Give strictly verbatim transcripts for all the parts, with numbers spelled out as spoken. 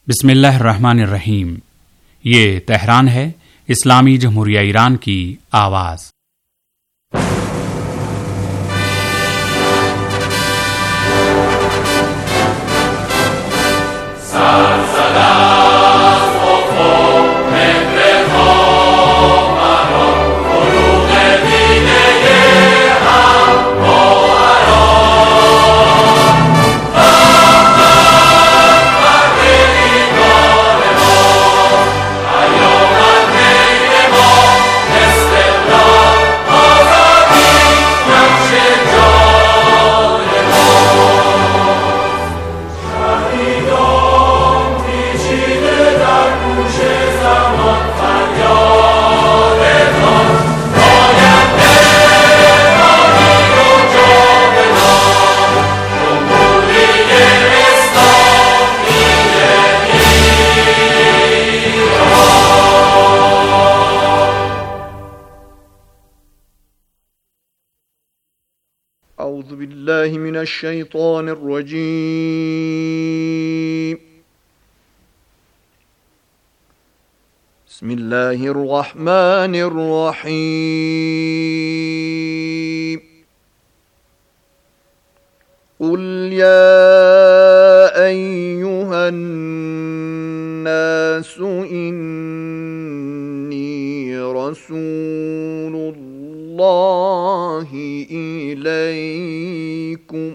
بسم اللہ الرحمن الرحیم۔ یہ تہران ہے، اسلامی جمہوریہ ایران کی آواز۔ اعوذ باللہ من الشیطان الرجیم، بسم اللہ الرحمن الرحیم۔ قل یا ایہا الناس انی رسول اللہ إليكم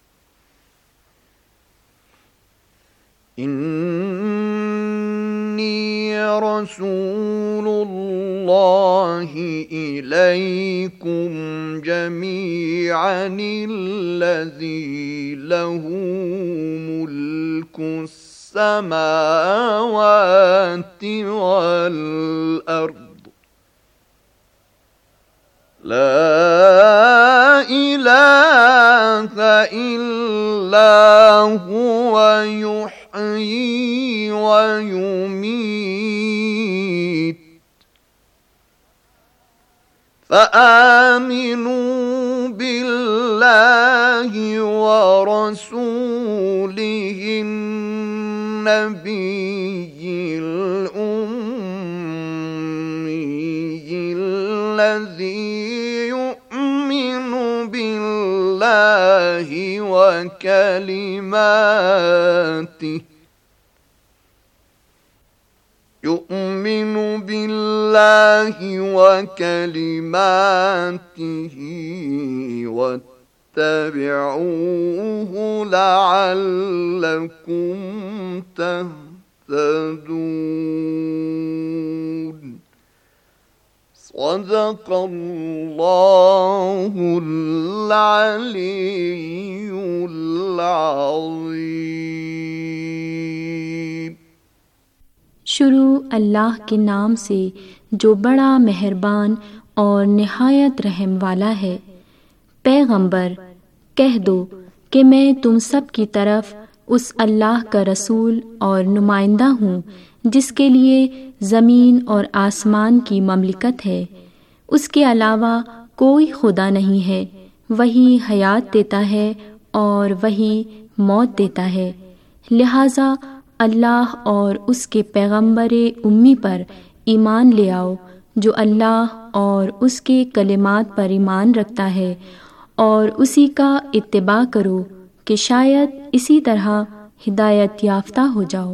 إني رسول الله إليكم جميعا الذي له ملك السماوات والأرض لا إله إلا هو يحيي ويميت فآمنوا بالله ورسوله النبي الأمي الذي بالله وكلماته يؤمن بالله وكلماته واتبعوه لعلكم تهتدون۔ صدق اللہ العلی العظیم۔ شروع اللہ کے نام سے جو بڑا مہربان اور نہایت رحم والا ہے۔ پیغمبر کہہ دو کہ میں تم سب کی طرف اس اللہ کا رسول اور نمائندہ ہوں جس کے لیے زمین اور آسمان کی مملکت ہے، اس کے علاوہ کوئی خدا نہیں ہے، وہی حیات دیتا ہے اور وہی موت دیتا ہے، لہٰذا اللہ اور اس کے پیغمبر امی پر ایمان لے آؤ جو اللہ اور اس کے کلمات پر ایمان رکھتا ہے، اور اسی کا اتباع کرو کہ شاید اسی طرح ہدایت یافتہ ہو جاؤ۔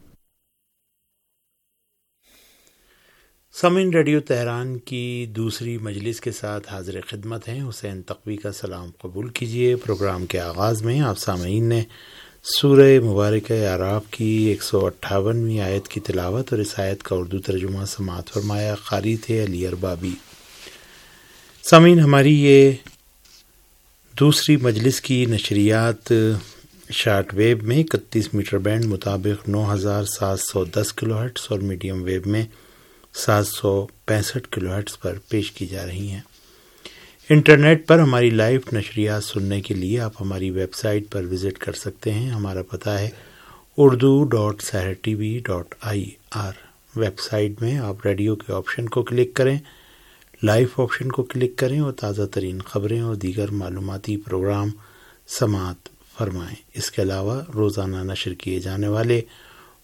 سامعین، ریڈیو تہران کی دوسری مجلس کے ساتھ حاضر خدمت ہیں۔ حسین تقوی کا سلام قبول کیجیے۔ پروگرام کے آغاز میں آپ سامعین نے سورہ مبارکہ اعراف کی ایک سو اٹھاونویں آیت کی تلاوت اور اس آیت کا اردو ترجمہ سماعت فرمایا۔ قاری تھے علی اربابی۔ سامعین، ہماری یہ دوسری مجلس کی نشریات شارٹ ویب میں اکتیس میٹر بینڈ مطابق نو ہزار سات سو دس کلو ہرٹز اور میڈیم ویب میں سات سو پینسٹھ کلو ہرٹز پر پیش کی جا رہی ہیں۔ انٹرنیٹ پر ہماری لائیو نشریات سننے کے لیے آپ ہماری ویب سائٹ پر وزٹ کر سکتے ہیں۔ ہمارا پتہ ہے Urdu dot Sahar T V dot I R. Website میں آپ ریڈیو کے آپشن کو کلک کریں، لائیو آپشن کو کلک کریں اور تازہ ترین خبریں اور دیگر معلوماتی پروگرام سماعت فرمائیں۔ اس کے علاوہ روزانہ نشر کیے جانے والے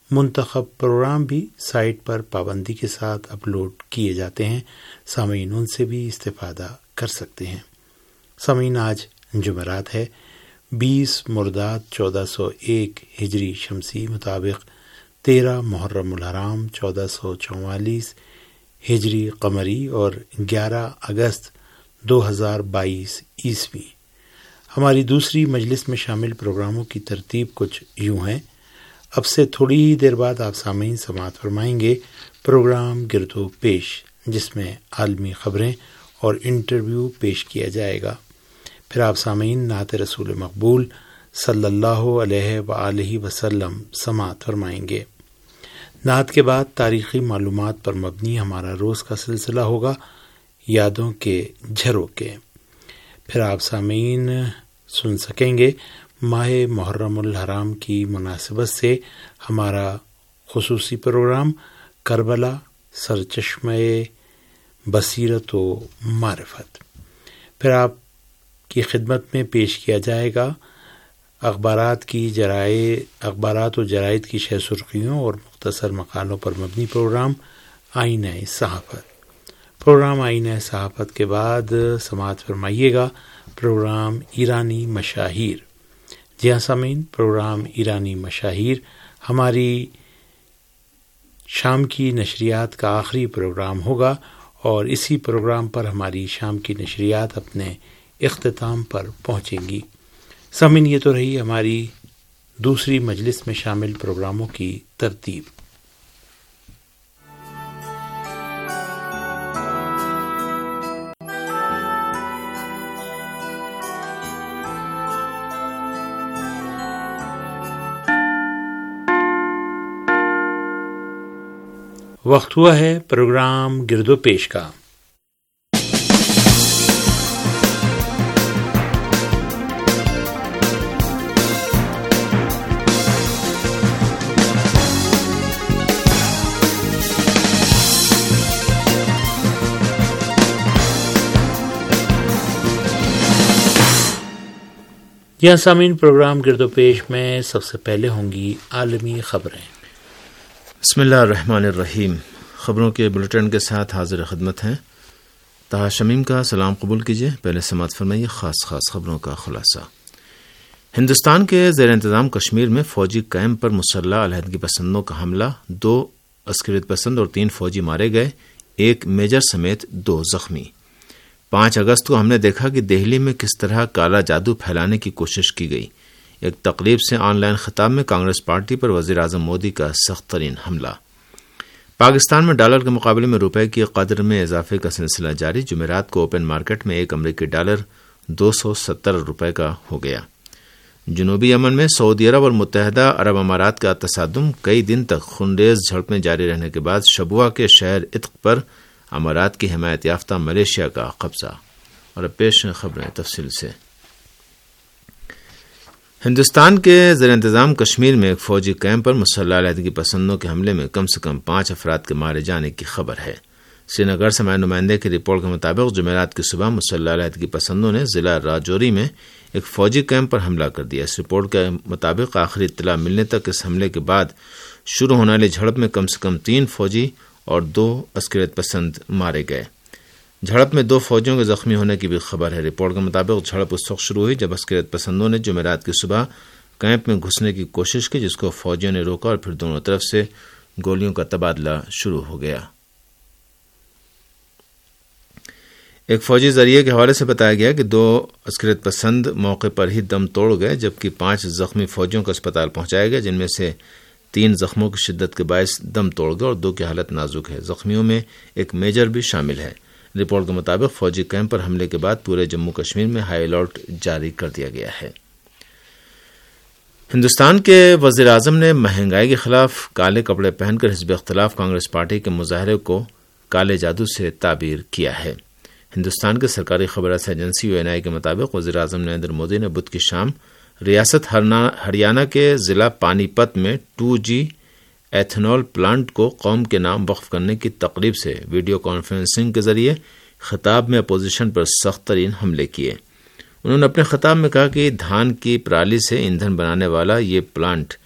منتخب پروگرام بھی سائٹ پر پابندی کے ساتھ اپلوڈ کیے جاتے ہیں، سامعین ان سے بھی استفادہ کر سکتے ہیں۔ سامعین، آج جمعرات ہے، بیس مرداد چودہ سو ایک ہجری شمسی مطابق تیرہ محرم الحرام چودہ سو چوالیس ہجری قمری اور گیارہ اگست دو ہزار بائیس عیسوی۔ ہماری دوسری مجلس میں شامل پروگراموں کی ترتیب کچھ یوں ہے۔ اب سے تھوڑی ہی دیر بعد آپ سامعین سماعت فرمائیں گے پروگرام گرد و پیش، جس میں عالمی خبریں اور انٹرویو پیش کیا جائے گا۔ پھر آپ سامعین نعت رسول مقبول صلی اللہ علیہ وآلہ وسلم سماعت فرمائیں گے۔ نعت کے بعد تاریخی معلومات پر مبنی ہمارا روز کا سلسلہ ہوگا، یادوں کے جھروکے۔ پھر آپ سامعین سن سکیں گے ماہ محرم الحرام کی مناسبت سے ہمارا خصوصی پروگرام کربلا سرچشمہ بصیرت و معرفت۔ پھر آپ کی خدمت میں پیش کیا جائے گا اخبارات کی جرائد اخبارات و جرائد کی شہ سرخیوں اور مختصر مقالوں پر مبنی پروگرام آئینہ صحافت۔ پروگرام آئینہ صحافت کے بعد سماعت فرمائیے گا پروگرام ایرانی مشاہیر۔ جی ہاں سامعین، پروگرام ایرانی مشاہیر ہماری شام کی نشریات کا آخری پروگرام ہوگا اور اسی پروگرام پر ہماری شام کی نشریات اپنے اختتام پر پہنچیں گی۔ سامعین، یہ تو رہی ہماری دوسری مجلس میں شامل پروگراموں کی ترتیب۔ وقت ہوا ہے پروگرام گرد و پیش کا۔ یہاں سامعین پروگرام گرد و پیش میں سب سے پہلے ہوں گی عالمی خبریں۔ بسم اللہ الرحمن الرحیم۔ خبروں کے بلٹن کے ساتھ حاضر خدمت ہیں طاہر شمیم کا سلام قبول کیجیے۔ پہلے سماعت فرمائیے خاص خاص خبروں کا خلاصہ۔ ہندوستان کے زیر انتظام کشمیر میں فوجی کیمپ پر مسلح علیحدگی پسندوں کا حملہ، دو عسکریت پسند اور تین فوجی مارے گئے، ایک میجر سمیت دو زخمی۔ پانچ اگست کو ہم نے دیکھا کہ دہلی میں کس طرح کالا جادو پھیلانے کی کوشش کی گئی۔ ایک تقریب سے آن لائن خطاب میں کانگریس پارٹی پر وزیر اعظم مودی کا سخت ترین حملہ۔ پاکستان میں ڈالر کے مقابلے میں روپے کی قدر میں اضافے کا سلسلہ جاری، جمعرات کو اوپن مارکیٹ میں ایک امریکی ڈالر دو سو ستر روپے کا ہو گیا۔ جنوبی یمن میں سعودی عرب اور متحدہ عرب امارات کا تصادم، کئی دن تک خونریز جھڑپیں جاری رہنے کے بعد شبوہ کے شہر عتق پر امارات کی حمایت یافتہ ملیشیا کا قبضہ۔ اور اب پیش خبریں تفصیل سے۔ ہندوستان کے زیر انتظام کشمیر میں ایک فوجی کیمپ پر مسلح علیحدگی پسندوں کے حملے میں کم سے کم پانچ افراد کے مارے جانے کی خبر ہے۔ سری نگر سے ہمارے نمائندے کی رپورٹ کے مطابق جمعرات کی صبح مسلح علیحدگی پسندوں نے ضلع راجوری میں ایک فوجی کیمپ پر حملہ کر دیا۔ اس رپورٹ کے مطابق آخری اطلاع ملنے تک اس حملے کے بعد شروع ہونے والی جھڑپ میں کم سے کم تین فوجی اور دو عسکریت پسند مارے گئے۔ جھڑپ میں دو فوجیوں کے زخمی ہونے کی بھی خبر ہے۔ رپورٹ کے مطابق جھڑپ اس وقت شروع ہوئی جب عسکریت پسندوں نے جمعرات کی صبح کیمپ میں گھسنے کی کوشش کی، جس کو فوجیوں نے روکا اور پھر دونوں طرف سے گولیوں کا تبادلہ شروع ہو گیا۔ ایک فوجی ذریعے کے حوالے سے بتایا گیا کہ دو عسکریت پسند موقع پر ہی دم توڑ گئے، جبکہ پانچ زخمی فوجیوں کو اسپتال پہنچایا گیا، جن میں سے تین زخموں کی شدت کے باعث دم توڑ گئے اور دو کی حالت نازک ہے۔ زخمیوں میں ایک میجر بھی شامل ہے۔ رپورٹ کے مطابق فوجی کیمپ پر حملے کے بعد پورے جموں کشمیر میں ہائی الرٹ جاری کر دیا گیا ہے۔ ہندوستان کے وزیر اعظم نے مہنگائی کے خلاف کالے کپڑے پہن کر حزب اختلاف کانگریس پارٹی کے مظاہرے کو کالے جادو سے تعبیر کیا ہے۔ ہندوستان کے سرکاری خبر رساں ایجنسی یو این آئی کے مطابق وزیر اعظم نریندر مودی نے بدھ کی شام ریاست ہریانہ کے ضلع پانی پت میں ٹو جی ایتھنول پلانٹ کو قوم کے نام وقف کرنے کی تقریب سے ویڈیو کانفرنسنگ کے ذریعے خطاب میں اپوزیشن پر سخت ترین حملے کیے۔ انہوں نے اپنے خطاب میں کہا کہ دھان کی پرالی سے ایندھن بنانے والا یہ پلانٹ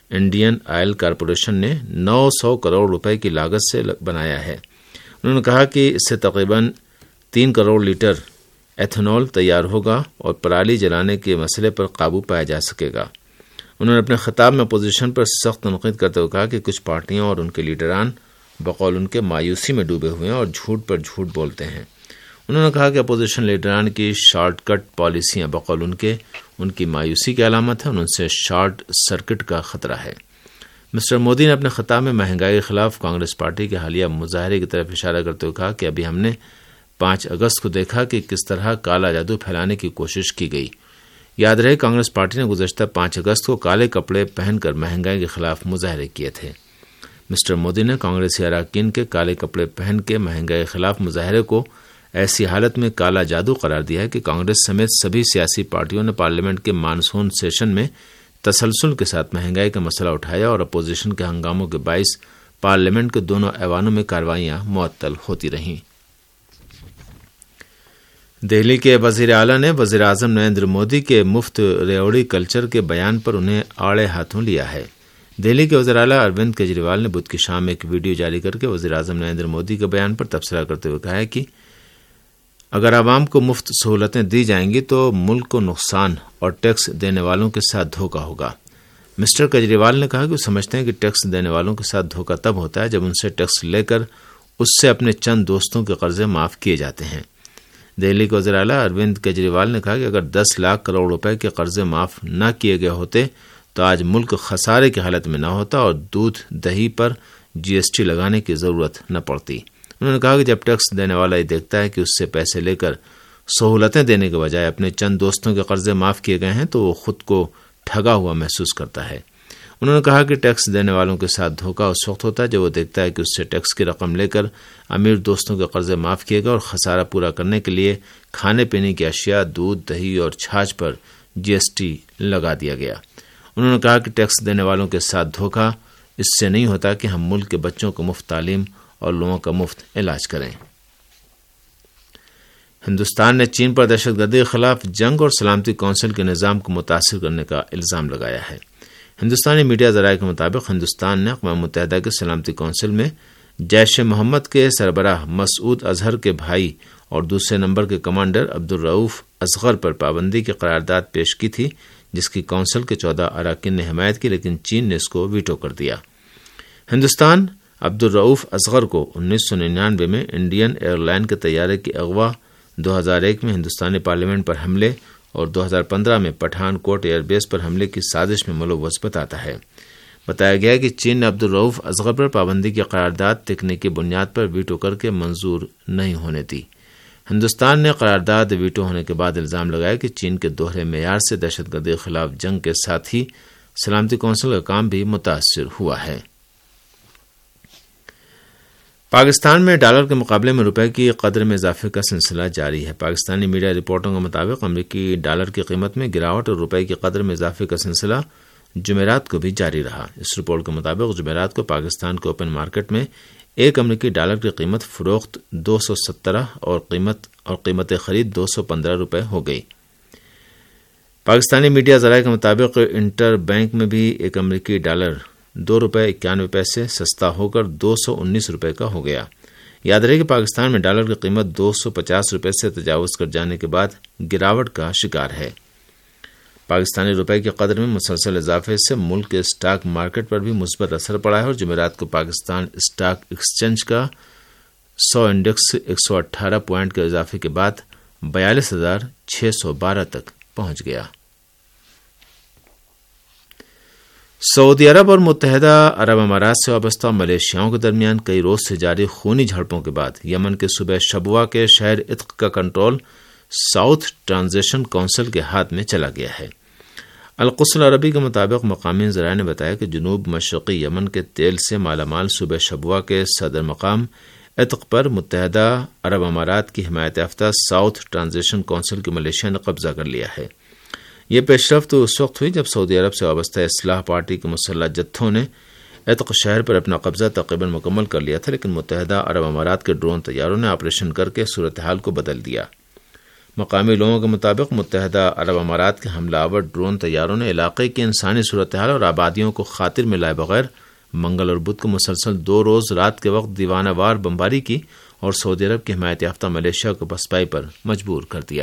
انڈین آئل کارپوریشن نے نو سو کروڑ روپے کی لاگت سے بنایا ہے۔ انہوں نے کہا کہ اس سے تقریباً تین کروڑ لیٹر ایتھنول تیار ہوگا اور پرالی جلانے کے مسئلے پر قابو پایا جا سکے گا۔ انہوں نے اپنے خطاب میں اپوزیشن پر سخت تنقید کرتے ہوئے کہا کہ کچھ پارٹیاں اور ان کے لیڈران بقول ان کے مایوسی میں ڈوبے ہوئے ہیں اور جھوٹ پر جھوٹ بولتے ہیں۔ انہوں نے کہا کہ اپوزیشن لیڈران کی شارٹ کٹ پالیسیاں بقول ان کے ان کی مایوسی کی علامت ہے اور ان سے شارٹ سرکٹ کا خطرہ ہے۔ مسٹر مودی نے اپنے خطاب میں مہنگائی کے خلاف کانگریس پارٹی کے حالیہ مظاہرے کی طرف اشارہ کرتے ہوئے کہا کہ ابھی ہم نے پانچ اگست کو دیکھا کہ کس طرح کالا جادو پھیلانے کی کوشش کی گئی۔ یاد رہے کانگریس پارٹی نے گزشتہ پانچ اگست کو کالے کپڑے پہن کر مہنگائی کے خلاف مظاہرے کیے تھے۔ مسٹر مودی نے کانگریسی اراکین کے کالے کپڑے پہن کے مہنگائی کے خلاف مظاہرے کو ایسی حالت میں کالا جادو قرار دیا ہے کہ کانگریس سمیت سبھی سیاسی پارٹیوں نے پارلیمنٹ کے مانسون سیشن میں تسلسل کے ساتھ مہنگائی کا مسئلہ اٹھایا اور اپوزیشن کے ہنگاموں کے باعث پارلیمنٹ کے دونوں ایوانوں میں کاروائیاں معطل ہوتی رہیں۔ دہلی کے وزیر اعلیٰ نے وزیر اعظم نریندر مودی کے مفت ریوڑی کلچر کے بیان پر انہیں آڑے ہاتھوں لیا ہے۔ دہلی کے وزیر اعلیٰ اروند کیجریوال نے بدھ کی شام ایک ویڈیو جاری کر کے وزیر اعظم نریندر مودی کے بیان پر تبصرہ کرتے ہوئے کہا ہے کہ اگر عوام کو مفت سہولتیں دی جائیں گی تو ملک کو نقصان اور ٹیکس دینے والوں کے ساتھ دھوکہ ہوگا۔ مسٹر کیجریوال نے کہا کہ وہ سمجھتے ہیں کہ ٹیکس دینے والوں کے ساتھ دھوکہ تب ہوتا ہے جب ان سے ٹیکس لے کر اس سے اپنے چند دوستوں کے قرضے معاف کیے جاتے ہیں۔ دہلی کے وزیر اعلیٰ اروند کیجریوال نے کہا کہ اگر دس لاکھ کروڑ روپے کے قرضے معاف نہ کیے گئے ہوتے تو آج ملک خسارے کی حالت میں نہ ہوتا اور دودھ دہی پر جی ایس ٹی لگانے کی ضرورت نہ پڑتی۔ انہوں نے کہا کہ جب ٹیکس دینے والا یہ دیکھتا ہے کہ اس سے پیسے لے کر سہولتیں دینے کے بجائے اپنے چند دوستوں کے قرضے معاف کیے گئے ہیں تو وہ خود کو ٹھگا ہوا محسوس کرتا ہے۔ انہوں نے کہا کہ ٹیکس دینے والوں کے ساتھ دھوکہ اس وقت ہوتا ہے جب وہ دیکھتا ہے کہ اس سے ٹیکس کی رقم لے کر امیر دوستوں کے قرضے معاف کیے گئے اور خسارہ پورا کرنے کے لیے کھانے پینے کی اشیاء دودھ دہی اور چھاچھ پر جی ایس ٹی لگا دیا گیا۔ انہوں نے کہا کہ ٹیکس دینے والوں کے ساتھ دھوکہ اس سے نہیں ہوتا کہ ہم ملک کے بچوں کو مفت تعلیم اور لوگوں کا مفت علاج کریں۔ ہندوستان نے چین پر دہشت گردی کے خلاف جنگ اور سلامتی کونسل کے نظام کو متاثر کرنے کا الزام لگایا ہے۔ ہندوستانی میڈیا ذرائع کے مطابق ہندوستان نے اقوام متحدہ کے سلامتی کونسل میں جیش محمد کے سربراہ مسعود اظہر کے بھائی اور دوسرے نمبر کے کمانڈر عبدالرؤف اصغر پر پابندی کی قرارداد پیش کی تھی جس کی کونسل کے چودہ اراکین نے حمایت کی، لیکن چین نے اس کو ویٹو کر دیا۔ ہندوستان عبدالرؤف اصغر کو انیس سو ننانوے میں انڈین ایئر لائن کے طیارے کی اغوا، دو ہزار ایک میں ہندوستانی پارلیمنٹ پر حملے اور دو ہزار پندرہ میں پٹھان کوٹ ایئر بیس پر حملے کی سازش میں ملوث بتاتا ہے۔ بتایا گیا کہ چین نے عبدالرؤف اصغر پر پابندی کی قرارداد تکنیکی بنیاد پر ویٹو کر کے منظور نہیں ہونے دی۔ ہندوستان نے قرارداد ویٹو ہونے کے بعد الزام لگایا کہ چین کے دوہرے معیار سے دہشت گردی کے خلاف جنگ کے ساتھ ہی سلامتی کونسل کا کام بھی متاثر ہوا ہے۔ پاکستان میں ڈالر کے مقابلے میں روپے کی قدر میں اضافے کا سلسلہ جاری ہے۔ پاکستانی میڈیا رپورٹوں کے مطابق امریکی ڈالر کی قیمت میں گراوٹ اور روپے کی قدر میں اضافے کا سلسلہ جمعرات کو بھی جاری رہا۔ اس رپورٹ کے مطابق جمعرات کو پاکستان کے اوپن مارکیٹ میں ایک امریکی ڈالر کی قیمت فروخت دو سو سترہ اور قیمت اور قیمت خرید دو سو پندرہ روپے ہو گئی۔ پاکستانی میڈیا ذرائع کے مطابق انٹر بینک میں بھی ایک امریکی ڈالر دو روپے اکیانوے پیسے سستا ہو کر دو سو انیس روپے کا ہو گیا۔ یاد رہے کہ پاکستان میں ڈالر کی قیمت دو سو پچاس روپے سے تجاوز کر جانے کے بعد گراوٹ کا شکار ہے۔ پاکستانی روپے کی قدر میں مسلسل اضافے سے ملک کے اسٹاک مارکیٹ پر بھی مثبت اثر پڑا ہے اور جمعرات کو پاکستان اسٹاک ایکسچینج کا سو انڈیکس ایک سو اٹھارہ پوائنٹ کے اضافے کے بعد بیالیس ہزار چھ سو بارہ تک پہنچ گیا۔ سعودی عرب اور متحدہ عرب امارات سے وابستہ ملیشیاؤں کے درمیان کئی روز سے جاری خونی جھڑپوں کے بعد یمن کے صوبہ شبوہ کے شہر عتق کا کنٹرول ساؤتھ ٹرانزیشن کونسل کے ہاتھ میں چلا گیا ہے۔ القدس العربی کے مطابق مقامی ذرائع نے بتایا کہ جنوب مشرقی یمن کے تیل سے مالا مال صوبہ شبوہ کے صدر مقام عتق پر متحدہ عرب امارات کی حمایت یافتہ ساؤتھ ٹرانزیشن کونسل کی ملیشیا نے قبضہ کر لیا ہے۔ یہ پیش رفت اس وقت ہوئی جب سعودی عرب سے وابستہ اصلاح پارٹی کے مسلح جتھوں نے عتق شہر پر اپنا قبضہ تقریباً مکمل کر لیا تھا، لیکن متحدہ عرب امارات کے ڈرون طیاروں نے آپریشن کر کے صورتحال کو بدل دیا۔ مقامی لوگوں کے مطابق متحدہ عرب امارات کے حملہ آور ڈرون طیاروں نے علاقے کی انسانی صورتحال اور آبادیوں کو خاطر میں لائے بغیر منگل اور بدھ کو مسلسل دو روز رات کے وقت دیوانہ وار بمباری کی اور سعودی عرب کی حمایت یافتہ ملیشیا کو پسپائی پر مجبور کر دیا۔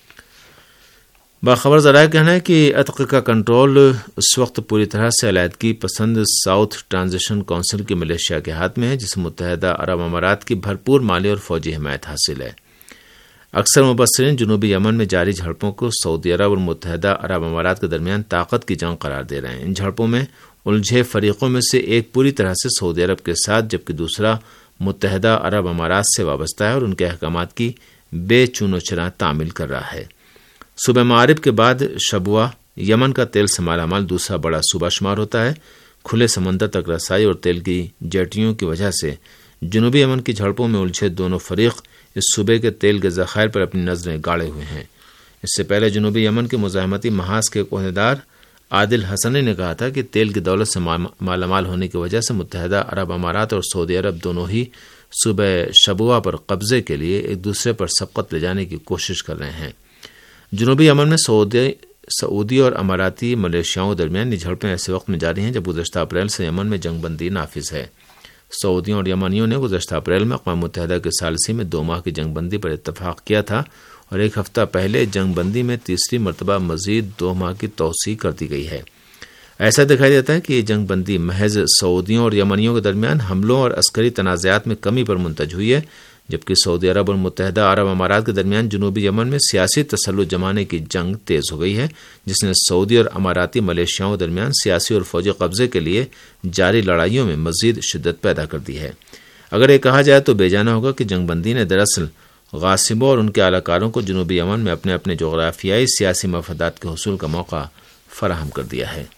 باخبر ذرائع کا کہنا ہے کہ عتق کا کنٹرول اس وقت پوری طرح سے علیحدگی پسند ساؤتھ ٹرانزیشن کونسل کی ملیشیا کے ہاتھ میں ہے، جسے متحدہ عرب امارات کی بھرپور مالی اور فوجی حمایت حاصل ہے۔ اکثر مبصرین جنوبی یمن میں جاری جھڑپوں کو سعودی عرب اور متحدہ عرب امارات کے درمیان طاقت کی جنگ قرار دے رہے ہیں۔ ان جھڑپوں میں الجھے فریقوں میں سے ایک پوری طرح سے سعودی عرب کے ساتھ جبکہ دوسرا متحدہ عرب امارات سے وابستہ ہے اور ان کے احکامات کی بے چون و چرا تعمیل کر رہا ہے۔ صوبہ معارب کے بعد شبوہ یمن کا تیل سے مالا مال دوسرا بڑا صوبہ شمار ہوتا ہے۔ کھلے سمندر تک رسائی اور تیل کی جیٹیوں کی وجہ سے جنوبی یمن کی جھڑپوں میں الجھے دونوں فریق اس صوبے کے تیل کے ذخائر پر اپنی نظریں گاڑے ہوئے ہیں۔ اس سے پہلے جنوبی یمن کے مزاحمتی محاذ کے عہدیدار عادل حسنی نے کہا تھا کہ تیل کی دولت سے مالا مال ہونے کی وجہ سے متحدہ عرب امارات اور سعودی عرب دونوں ہی صوبہ شبوہ پر قبضے کے لیے ایک دوسرے پر سبقت لے جانے کی کوشش کر رہے ہیں۔ جنوبی یمن میں سعودی سعودی اور اماراتی ملیشیاؤں درمیان یہ جھڑپیں ایسے وقت میں جاری ہیں جب گزشتہ اپریل سے یمن میں جنگ بندی نافذ ہے۔ سعودیوں اور یمنیوں نے گزشتہ اپریل میں اقوام متحدہ کے ثالثی میں دو ماہ کی جنگ بندی پر اتفاق کیا تھا اور ایک ہفتہ پہلے جنگ بندی میں تیسری مرتبہ مزید دو ماہ کی توسیع کر دی گئی ہے۔ ایسا دکھائی دیتا ہے کہ یہ جنگ بندی محض سعودیوں اور یمنیوں کے درمیان حملوں اور عسکری تنازعات میں کمی پر منتج ہوئی ہے، جبکہ سعودی عرب اور متحدہ عرب امارات کے درمیان جنوبی یمن میں سیاسی تسلط جمانے کی جنگ تیز ہو گئی ہے، جس نے سعودی اور اماراتی ملیشیاؤں کے درمیان سیاسی اور فوجی قبضے کے لیے جاری لڑائیوں میں مزید شدت پیدا کر دی ہے۔ اگر یہ کہا جائے تو بے جانا ہوگا کہ جنگ بندی نے دراصل غاصبوں اور ان کے اعلی کاروں کو جنوبی یمن میں اپنے اپنے جغرافیائی سیاسی مفادات کے حصول کا موقع فراہم کر دیا ہے۔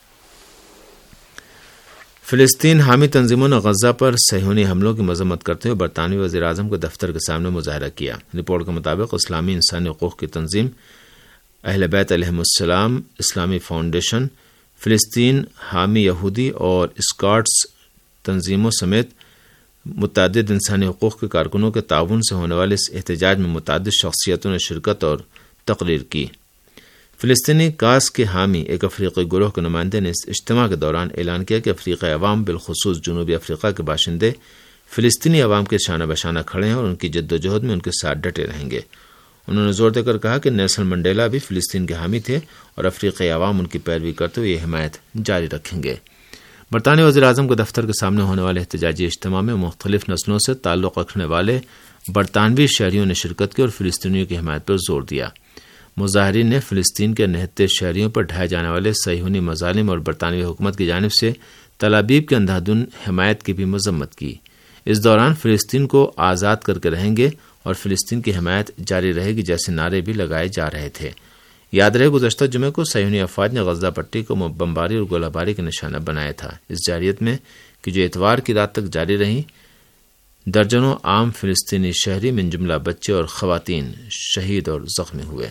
فلسطین حامی تنظیموں نے غزہ پر صہیونی حملوں کی مذمت کرتے ہوئے برطانوی وزیر اعظم کے دفتر کے سامنے مظاہرہ کیا۔ رپورٹ کے مطابق اسلامی انسانی حقوق کی تنظیم اہل بیت علیہم السلام اسلامی فاؤنڈیشن، فلسطین حامی یہودی اور اسکاٹس تنظیموں سمیت متعدد انسانی حقوق کے کارکنوں کے تعاون سے ہونے والے اس احتجاج میں متعدد شخصیتوں نے شرکت اور تقریر کی۔ فلسطینی کاس کے حامی ایک افریقی گروہ کے نمائندے نے اس اجتماع کے دوران اعلان کیا کہ افریقی عوام بالخصوص جنوبی افریقہ کے باشندے فلسطینی عوام کے شانہ بشانہ کھڑے ہیں اور ان کی جد و جہد میں ان کے ساتھ ڈٹے رہیں گے۔ انہوں نے زور دے کر کہا کہ نیلسن منڈیلا بھی فلسطین کے حامی تھے اور افریقی عوام ان کی پیروی کرتے ہوئے یہ حمایت جاری رکھیں گے۔ برطانوی وزیر اعظم کے دفتر کے سامنے ہونے والے احتجاجی اجتماع میں مختلف نسلوں سے تعلق رکھنے والے برطانوی شہریوں نے شرکت کی اور فلسطینیوں کی حمایت پر زور دیا۔ مظاہرین نے فلسطین کے نہتے شہریوں پر ڈھائے جانے والے صہیونی مظالم اور برطانوی حکومت کی جانب سے تل ابیب کے اندھادھند حمایت کی بھی مذمت کی۔ اس دوران فلسطین کو آزاد کر کے رہیں گے اور فلسطین کی حمایت جاری رہے گی جیسے نعرے بھی لگائے جا رہے تھے۔ یاد رہے گزشتہ جمعے کو صہیونی افواج نے غزہ پٹی کو بمباری اور گولہ باری کا نشانہ بنایا تھا۔ اس جارحیت میں کہ جو اتوار کی رات تک جاری رہی، درجنوں عام فلسطینی شہری من جملہ بچے اور خواتین شہید اور زخمی ہوئے۔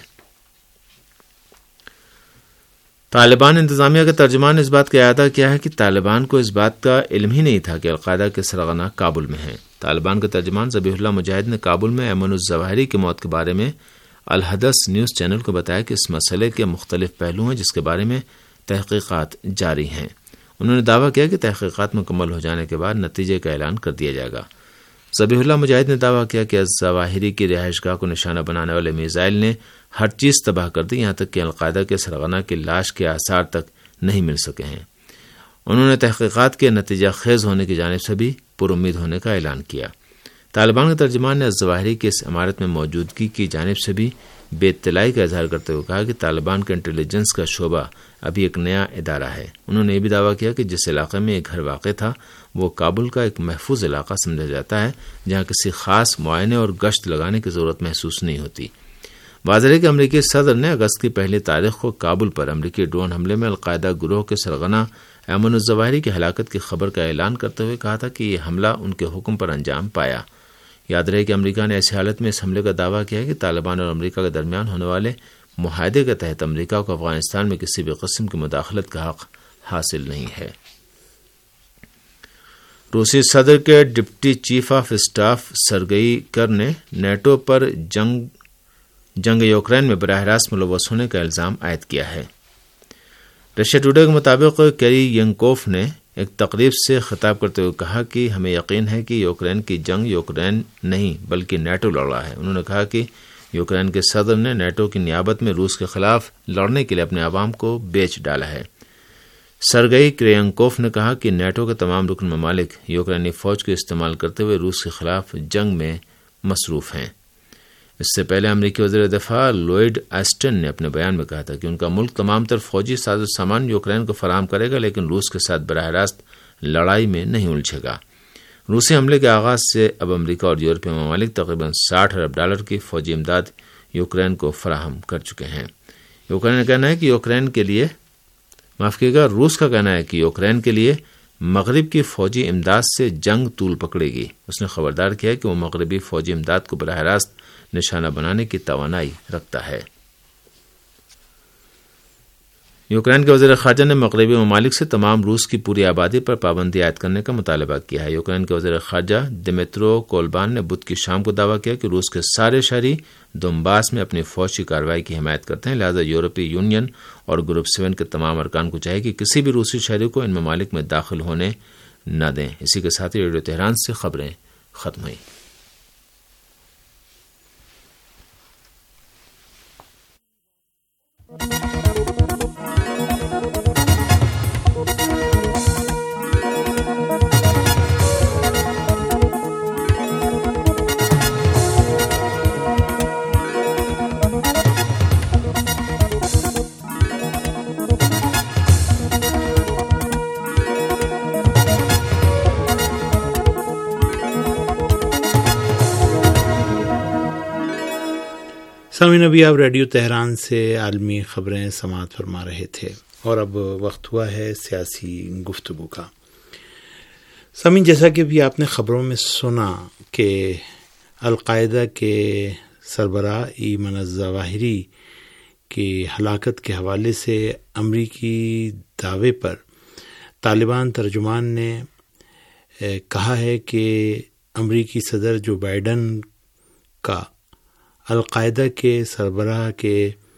طالبان انتظامیہ کے ترجمان نے اس بات کا اعادہ کیا ہے کہ طالبان کو اس بات کا علم ہی نہیں تھا کہ القاعدہ کے سرغنہ کابل میں ہیں۔ طالبان کے ترجمان ذبیح اللہ مجاہد نے کابل میں ایمن الظواہری کی موت کے بارے میں الحدث نیوز چینل کو بتایا کہ اس مسئلے کے مختلف پہلو ہیں جس کے بارے میں تحقیقات جاری ہیں۔ انہوں نے دعویٰ کیا کہ تحقیقات مکمل ہو جانے کے بعد نتیجے کا اعلان کر دیا جائے گا۔ ذبیح اللہ مجاہد نے دعویٰ کیا کہ الظواہری کی رہائش گاہ کو نشانہ بنانے والے میزائل نے ہر چیز تباہ کر دی، یہاں تک کہ القاعدہ کے سرغنہ کی لاش کے آثار تک نہیں مل سکے ہیں۔ انہوں نے تحقیقات کے نتیجہ خیز ہونے کی جانب سے بھی پر امید ہونے کا اعلان کیا۔ طالبان کے ترجمان نے الظواہری کی اس عمارت میں موجودگی کی جانب سے بھی بے اطلاعی کا اظہار کرتے ہوئے کہا کہ طالبان کا انٹیلیجنس کا شعبہ ابھی ایک نیا ادارہ ہے۔ انہوں نے یہ بھی دعویٰ کیا کہ جس علاقے میں ایک گھر واقع تھا وہ کابل کا ایک محفوظ علاقہ سمجھا جاتا ہے جہاں کسی خاص معائنے اور گشت لگانے کی ضرورت محسوس نہیں ہوتی۔ واضح ہے کہ امریکی صدر نے اگست کی پہلی تاریخ کو کابل پر امریکی ڈرون حملے میں القاعدہ گروہ کے سرغنہ ایمن الظواہری کی ہلاکت کی خبر کا اعلان کرتے ہوئے کہا تھا کہ یہ حملہ ان کے حکم پر انجام پایا۔ یاد رہے کہ امریکہ نے ایسی حالت میں اس حملے کا دعویٰ کیا کہ طالبان اور امریکہ کے درمیان ہونے والے معاہدے کے تحت امریکہ کو افغانستان میں کسی بھی قسم کی مداخلت کا حق حاصل نہیں ہے۔ روسی صدر کے deputy chief of staff Sergei کر نے نیٹو پر جنگ جنگ یوکرین میں براہ راست ملوث ہونے کا الزام عائد کیا ہے۔ رشیا ٹوڈے کے مطابق کیری ینکوف نے ایک تقریب سے خطاب کرتے ہوئے کہا کہ ہمیں یقین ہے کہ یوکرین کی جنگ یوکرین نہیں بلکہ نیٹو لڑ رہا ہے۔ انہوں نے کہا کہ یوکرین کے صدر نے نیٹو کی نیابت میں روس کے خلاف لڑنے کے لیے اپنے عوام کو بیچ ڈالا ہے۔ سرگئی کریئنکوف نے کہا کہ نیٹو کے تمام رکن ممالک یوکرینی فوج کا استعمال کرتے ہوئے روس کے خلاف جنگ میں مصروف ہیں۔ اس سے پہلے امریکی وزیر دفاع لوئڈ آسٹن نے اپنے بیان میں کہا تھا کہ ان کا ملک تمام تر فوجی ساز و سامان یوکرین کو فراہم کرے گا لیکن روس کے ساتھ براہ راست لڑائی میں نہیں الجھے گا۔ روسی حملے کے آغاز سے اب امریکہ اور یورپی ممالک تقریباً ساٹھ ارب ڈالر کی فوجی امداد یوکرین کو فراہم کر چکے ہیں۔ یوکرین کا کہنا ہے کہ یوکرین کے لیے معاف کیے گا روس کا کہنا ہے کہ یوکرین کے لیے مغرب کی فوجی امداد سے جنگ طول پکڑے گی۔ اس نے خبردار کیا کہ وہ مغربی فوجی امداد کو براہ راست نشانہ بنانے کی توانائی رکھتا ہے۔ یوکرین کے وزیر خارجہ نے مغربی ممالک سے تمام روس کی پوری آبادی پر پابندی عائد کرنے کا مطالبہ کیا ہے۔ یوکرین کے وزیر خارجہ دمیترو کولبان نے بدھ کی شام کو دعویٰ کیا کہ روس کے سارے شہری دونباس میں اپنی فوج کی کارروائی کی حمایت کرتے ہیں، لہذا یورپی یونین اور گروپ سیون کے تمام ارکان کو چاہیے کہ کسی بھی روسی شہری کو ان ممالک میں داخل ہونے نہ دیں۔ اسی کے ساتھ ہی ریڈیو تہران سے خبریں ختم ہوئیں۔ سامعین، ابھی آپ ریڈیو تہران سے عالمی خبریں سماعت فرما رہے تھے اور اب وقت ہوا ہے سیاسی گفتگو کا۔ سامعین، جیسا کہ بھی آپ نے خبروں میں سنا کہ القاعدہ کے سربراہ ایمن الظواہری کی ہلاکت کے حوالے سے امریکی دعوے پر طالبان ترجمان نے کہا ہے کہ امریکی صدر جو بائیڈن کا القاعدہ کے سربراہ کے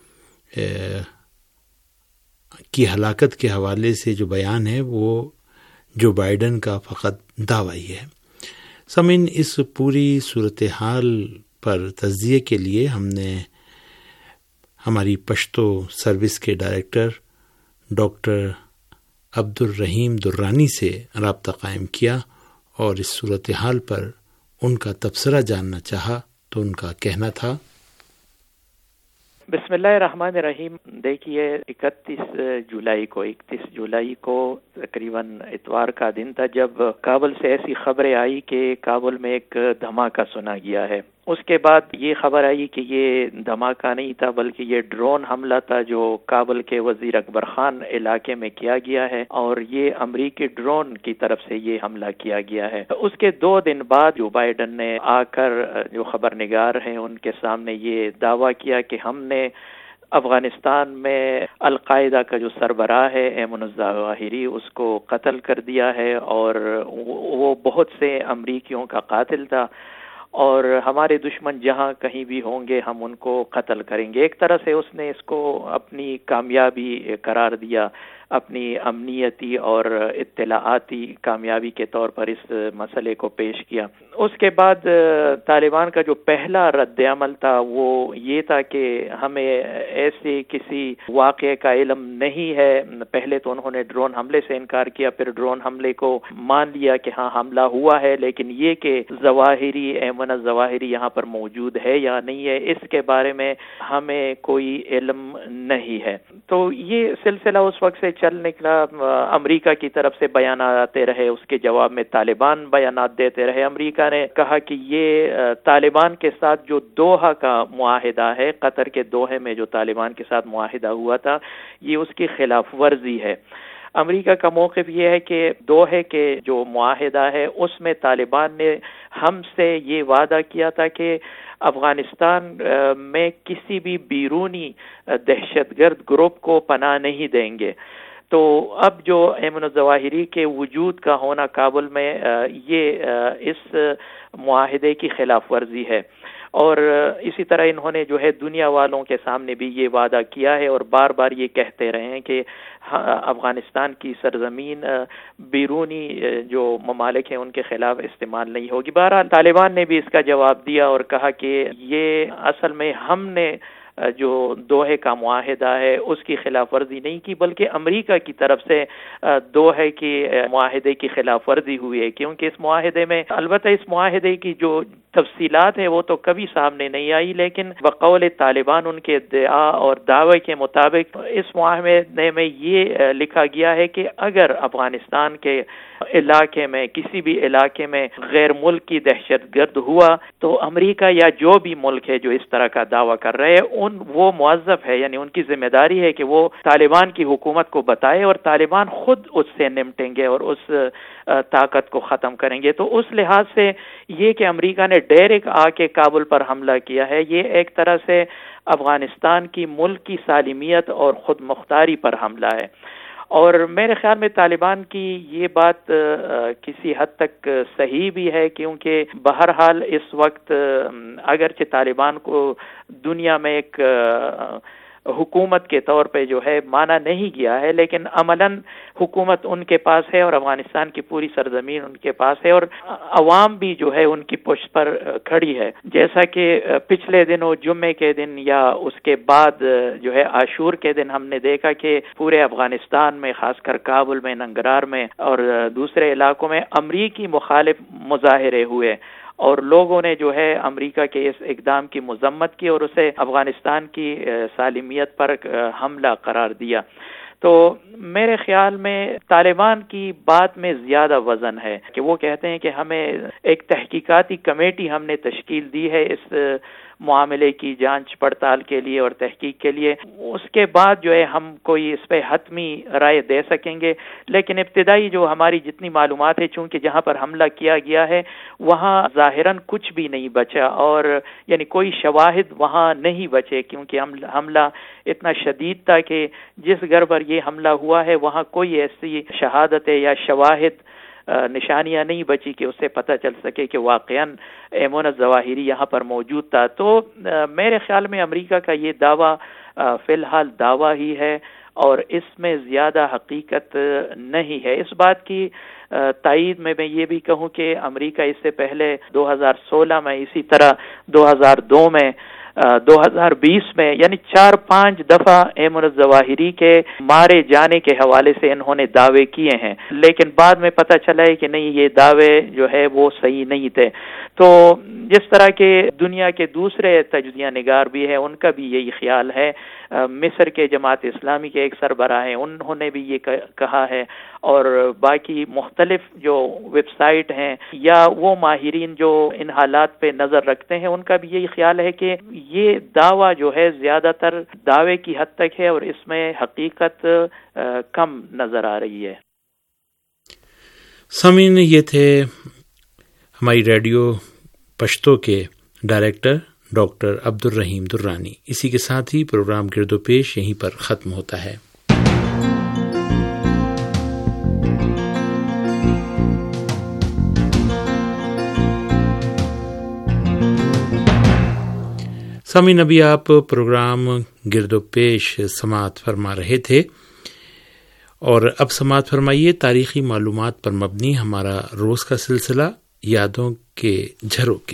کی ہلاکت کے حوالے سے جو بیان ہے وہ جو بائیڈن کا فقط دعویٰ ہی ہے۔ سامعین، اس پوری صورتحال پر تجزیے کے لیے ہم نے ہماری پشتو سروس کے ڈائریکٹر ڈاکٹر عبد الرحیم درانی سے رابطہ قائم کیا اور اس صورتحال پر ان کا تبصرہ جاننا چاہا تو ان کا کہنا تھا۔ بسم اللہ الرحمن الرحیم۔ دیکھیے، اکتیس جولائی کو اکتیس جولائی کو تقریباً اتوار کا دن تھا جب کابل سے ایسی خبریں آئی کہ کابل میں ایک دھماکہ سنا گیا ہے۔ اس کے بعد یہ خبر آئی کہ یہ دھماکہ نہیں تھا بلکہ یہ ڈرون حملہ تھا جو کابل کے وزیر اکبر خان علاقے میں کیا گیا ہے، اور یہ امریکی ڈرون کی طرف سے یہ حملہ کیا گیا ہے۔ اس کے دو دن بعد جو بائیڈن نے آ کر جو خبر نگار ہیں ان کے سامنے یہ دعویٰ کیا کہ ہم نے افغانستان میں القاعدہ کا جو سربراہ ہے ایمن الظواہری اس کو قتل کر دیا ہے، اور وہ بہت سے امریکیوں کا قاتل تھا، اور ہمارے دشمن جہاں کہیں بھی ہوں گے ہم ان کو قتل کریں گے۔ ایک طرح سے اس نے اس کو اپنی کامیابی قرار دیا، اپنی امنیتی اور اطلاعاتی کامیابی کے طور پر اس مسئلے کو پیش کیا۔ اس کے بعد طالبان کا جو پہلا رد عمل تھا وہ یہ تھا کہ ہمیں ایسے کسی واقعے کا علم نہیں ہے۔ پہلے تو انہوں نے ڈرون حملے سے انکار کیا، پھر ڈرون حملے کو مان لیا کہ ہاں حملہ ہوا ہے، لیکن یہ کہ ظواہری ایمن الظواہری یہاں پر موجود ہے یا نہیں ہے اس کے بارے میں ہمیں کوئی علم نہیں ہے۔ تو یہ سلسلہ اس وقت سے چل نکلا۔ امریکہ کی طرف سے بیانات آتے رہے، اس کے جواب میں طالبان بیانات دیتے رہے۔ امریکہ نے کہا کہ یہ طالبان کے ساتھ جو دوحہ کا معاہدہ ہے، قطر کے دوحے میں جو طالبان کے ساتھ معاہدہ ہوا تھا، یہ اس کی خلاف ورزی ہے۔ امریکہ کا موقف یہ ہے کہ دوحے کے جو معاہدہ ہے اس میں طالبان نے ہم سے یہ وعدہ کیا تھا کہ افغانستان میں کسی بھی بیرونی دہشت گرد گروپ کو پناہ نہیں دیں گے۔ تو اب جو ایمن الظواہری کے وجود کا ہونا کابل میں، یہ اس معاہدے کی خلاف ورزی ہے۔ اور اسی طرح انہوں نے جو ہے دنیا والوں کے سامنے بھی یہ وعدہ کیا ہے اور بار بار یہ کہتے رہے ہیں کہ افغانستان کی سرزمین بیرونی جو ممالک ہیں ان کے خلاف استعمال نہیں ہوگی۔ بہرحال طالبان نے بھی اس کا جواب دیا اور کہا کہ یہ اصل میں ہم نے جو دوحے کا معاہدہ ہے اس کی خلاف ورزی نہیں کی، بلکہ امریکہ کی طرف سے دوحے کی معاہدے کی خلاف ورزی ہوئی ہے، کیونکہ اس معاہدے میں البتہ اس معاہدے کی جو تفصیلات ہے وہ تو کبھی سامنے نہیں آئی، لیکن بقول طالبان ان کے ادعا اور دعوے کے مطابق اس معاہدے میں یہ لکھا گیا ہے کہ اگر افغانستان کے علاقے میں کسی بھی علاقے میں غیر ملکی دہشت گرد ہوا تو امریکہ یا جو بھی ملک ہے جو اس طرح کا دعویٰ کر رہے ہیں ان وہ موظف ہے، یعنی ان کی ذمہ داری ہے کہ وہ طالبان کی حکومت کو بتائے اور طالبان خود اس سے نمٹیں گے اور اس طاقت کو ختم کریں گے۔ تو اس لحاظ سے یہ کہ امریکہ نے ڈائریکٹ آ کے کابل پر حملہ کیا ہے، یہ ایک طرح سے افغانستان کی ملک کی سالمیت اور خود مختاری پر حملہ ہے۔ اور میرے خیال میں طالبان کی یہ بات کسی حد تک صحیح بھی ہے، کیونکہ بہرحال اس وقت اگرچہ طالبان کو دنیا میں ایک حکومت کے طور پہ جو ہے مانا نہیں گیا ہے، لیکن عملاً حکومت ان کے پاس ہے اور افغانستان کی پوری سرزمین ان کے پاس ہے اور عوام بھی جو ہے ان کی پشت پر کھڑی ہے، جیسا کہ پچھلے دنوں جمعے کے دن یا اس کے بعد جو ہے عاشور کے دن ہم نے دیکھا کہ پورے افغانستان میں خاص کر کابل میں، ننگرہار میں اور دوسرے علاقوں میں امریکی مخالف مظاہرے ہوئے اور لوگوں نے جو ہے امریکہ کے اس اقدام کی مذمت کی اور اسے افغانستان کی سالمیت پر حملہ قرار دیا۔ تو میرے خیال میں طالبان کی بات میں زیادہ وزن ہے کہ وہ کہتے ہیں کہ ہمیں ایک تحقیقاتی کمیٹی ہم نے تشکیل دی ہے اس معاملے کی جانچ پڑتال کے لیے اور تحقیق کے لیے، اس کے بعد جو ہے ہم کوئی اس پہ حتمی رائے دے سکیں گے، لیکن ابتدائی جو ہماری جتنی معلومات ہے چونکہ جہاں پر حملہ کیا گیا ہے وہاں ظاہراً کچھ بھی نہیں بچا اور یعنی کوئی شواہد وہاں نہیں بچے، کیونکہ حملہ اتنا شدید تھا کہ جس گھر پر یہ حملہ ہوا ہے وہاں کوئی ایسی شہادت یا شواہد نشانیاں نہیں بچی کہ اس سے پتہ چل سکے کہ واقعاً ایمن الظواہری یہاں پر موجود تھا۔ تو میرے خیال میں امریکہ کا یہ دعویٰ فی الحال دعویٰ ہی ہے اور اس میں زیادہ حقیقت نہیں ہے۔ اس بات کی تائید میں میں یہ بھی کہوں کہ امریکہ اس سے پہلے دو ہزار سولہ میں، اسی طرح دو ہزار دو میں، دو ہزار بیس میں، یعنی چار پانچ دفعہ ایمن الظواہری کے مارے جانے کے حوالے سے انہوں نے دعوے کیے ہیں، لیکن بعد میں پتہ چلا ہے کہ نہیں، یہ دعوے جو ہے وہ صحیح نہیں تھے۔ تو جس طرح کے دنیا کے دوسرے تجزیہ نگار بھی ہیں ان کا بھی یہی خیال ہے، مصر کے جماعت اسلامی کے ایک سربراہ ہیں انہوں نے بھی یہ کہا ہے، اور باقی مختلف جو ویب سائٹ ہیں یا وہ ماہرین جو ان حالات پہ نظر رکھتے ہیں ان کا بھی یہی خیال ہے کہ یہ دعویٰ جو ہے زیادہ تر دعوے کی حد تک ہے اور اس میں حقیقت کم نظر آ رہی ہے۔ سامعین، یہ تھے ہماری ریڈیو پشتو کے ڈائریکٹر ڈاکٹر عبد الرحیم درانی۔ اسی کے ساتھ ہی پروگرام گرد و پیش یہیں پر ختم ہوتا ہے۔ سامعین، ابھی آپ پروگرام گرد و پیش سماعت فرما رہے تھے اور اب سماعت فرمائیے تاریخی معلومات پر مبنی ہمارا روز کا سلسلہ یادوں کے جھروکے۔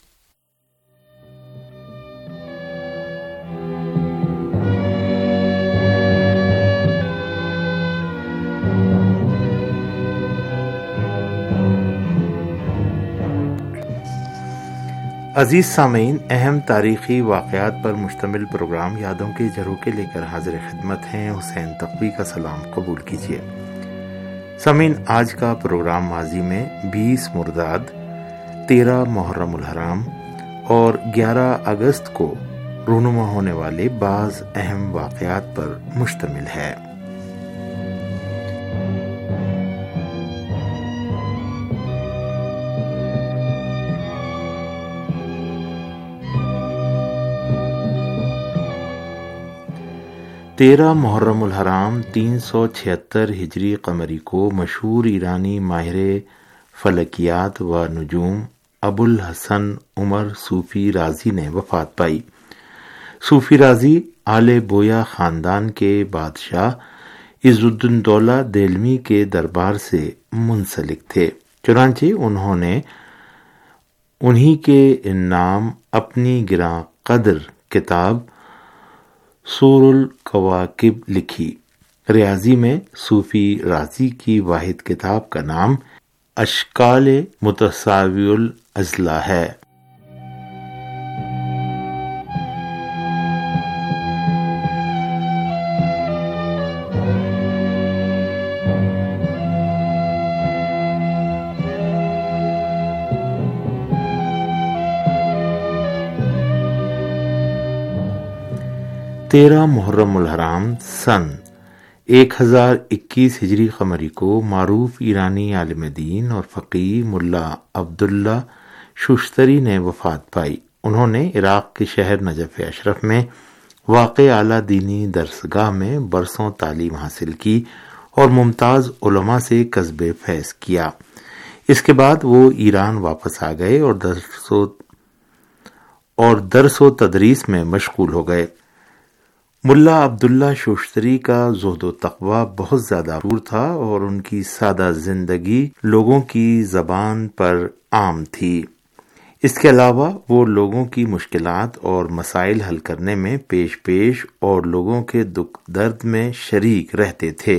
عزیز سامعین، اہم تاریخی واقعات پر مشتمل پروگرام یادوں کے جھروکے لے کر حاضر خدمت ہیں۔ حسین تقوی کا سلام قبول کیجیے۔ سامعین، آج کا پروگرام ماضی میں بیس مرداد، تیرہ محرم الحرام اور گیارہ اگست کو رونما ہونے والے بعض اہم واقعات پر مشتمل ہے۔ تیرہ محرم الحرام تین سو چھہتر ہجری قمری کو مشہور ایرانی ماہر فلکیات و نجوم ابو الحسن عمر صوفی رازی نے وفات پائی۔ صوفی رازی آل بویا خاندان کے بادشاہ عز الدین دولہ دہلوی کے دربار سے منسلک تھے، چنانچہ انہوں نے انہی کے نام اپنی گراں قدر کتاب سور الکواکب لکھی۔ ریاضی میں صوفی رازی کی واحد کتاب کا نام اشکال متساوی الاضلاع ہے۔ تیرہ محرم الحرام سن ایک ہزار اکیس ہجری قمری کو معروف ایرانی عالم دین اور فقیہ ملا عبداللہ شوشتری نے وفات پائی۔ انہوں نے عراق کے شہر نجف اشرف میں واقع اعلیٰ دینی درسگاہ میں برسوں تعلیم حاصل کی اور ممتاز علماء سے کسب فیض کیا۔ اس کے بعد وہ ایران واپس آ گئے اور درس و اور درس و تدریس میں مشغول ہو گئے۔ ملا عبداللہ شوشتری کا زہد و تقوی بہت زیادہ دور تھا اور ان کی سادہ زندگی لوگوں کی زبان پر عام تھی۔ اس کے علاوہ وہ لوگوں کی مشکلات اور مسائل حل کرنے میں پیش پیش اور لوگوں کے دکھ درد میں شریک رہتے تھے۔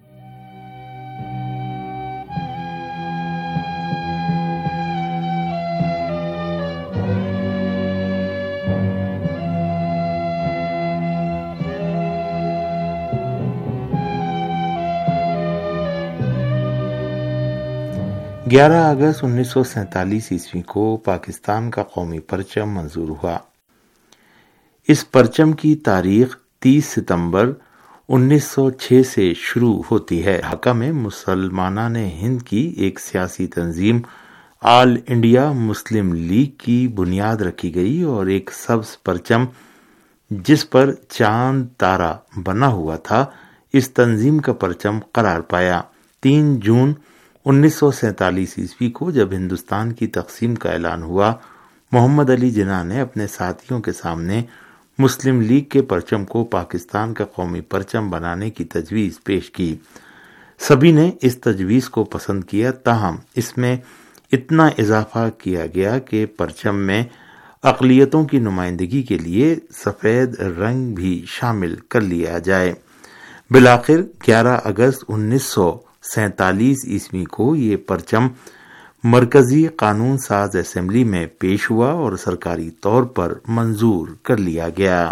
گیارہ اگست انیس سو سینتالیس عیسوی کو پاکستان کا قومی پرچم منظور ہوا۔ اس پرچم کی تاریخ تیس ستمبر انیس سو چھ سے شروع ہوتی ہے۔ ڈھاکہ میں مسلمانان ہند کی ایک سیاسی تنظیم آل انڈیا مسلم لیگ کی بنیاد رکھی گئی اور ایک سبز پرچم جس پر چاند تارا بنا ہوا تھا اس تنظیم کا پرچم قرار پایا۔ تین جون انیس سو سینتالیس عیسوی کو جب ہندوستان کی تقسیم کا اعلان ہوا، محمد علی جناح نے اپنے ساتھیوں کے سامنے مسلم لیگ کے پرچم کو پاکستان کا قومی پرچم بنانے کی تجویز پیش کی۔ سبھی نے اس تجویز کو پسند کیا، تاہم اس میں اتنا اضافہ کیا گیا کہ پرچم میں اقلیتوں کی نمائندگی کے لیے سفید رنگ بھی شامل کر لیا جائے۔ بالآخر گیارہ اگست انیس سو سینتالیس عیسوی کو یہ پرچم مرکزی قانون ساز اسمبلی میں پیش ہوا اور سرکاری طور پر منظور کر لیا گیا۔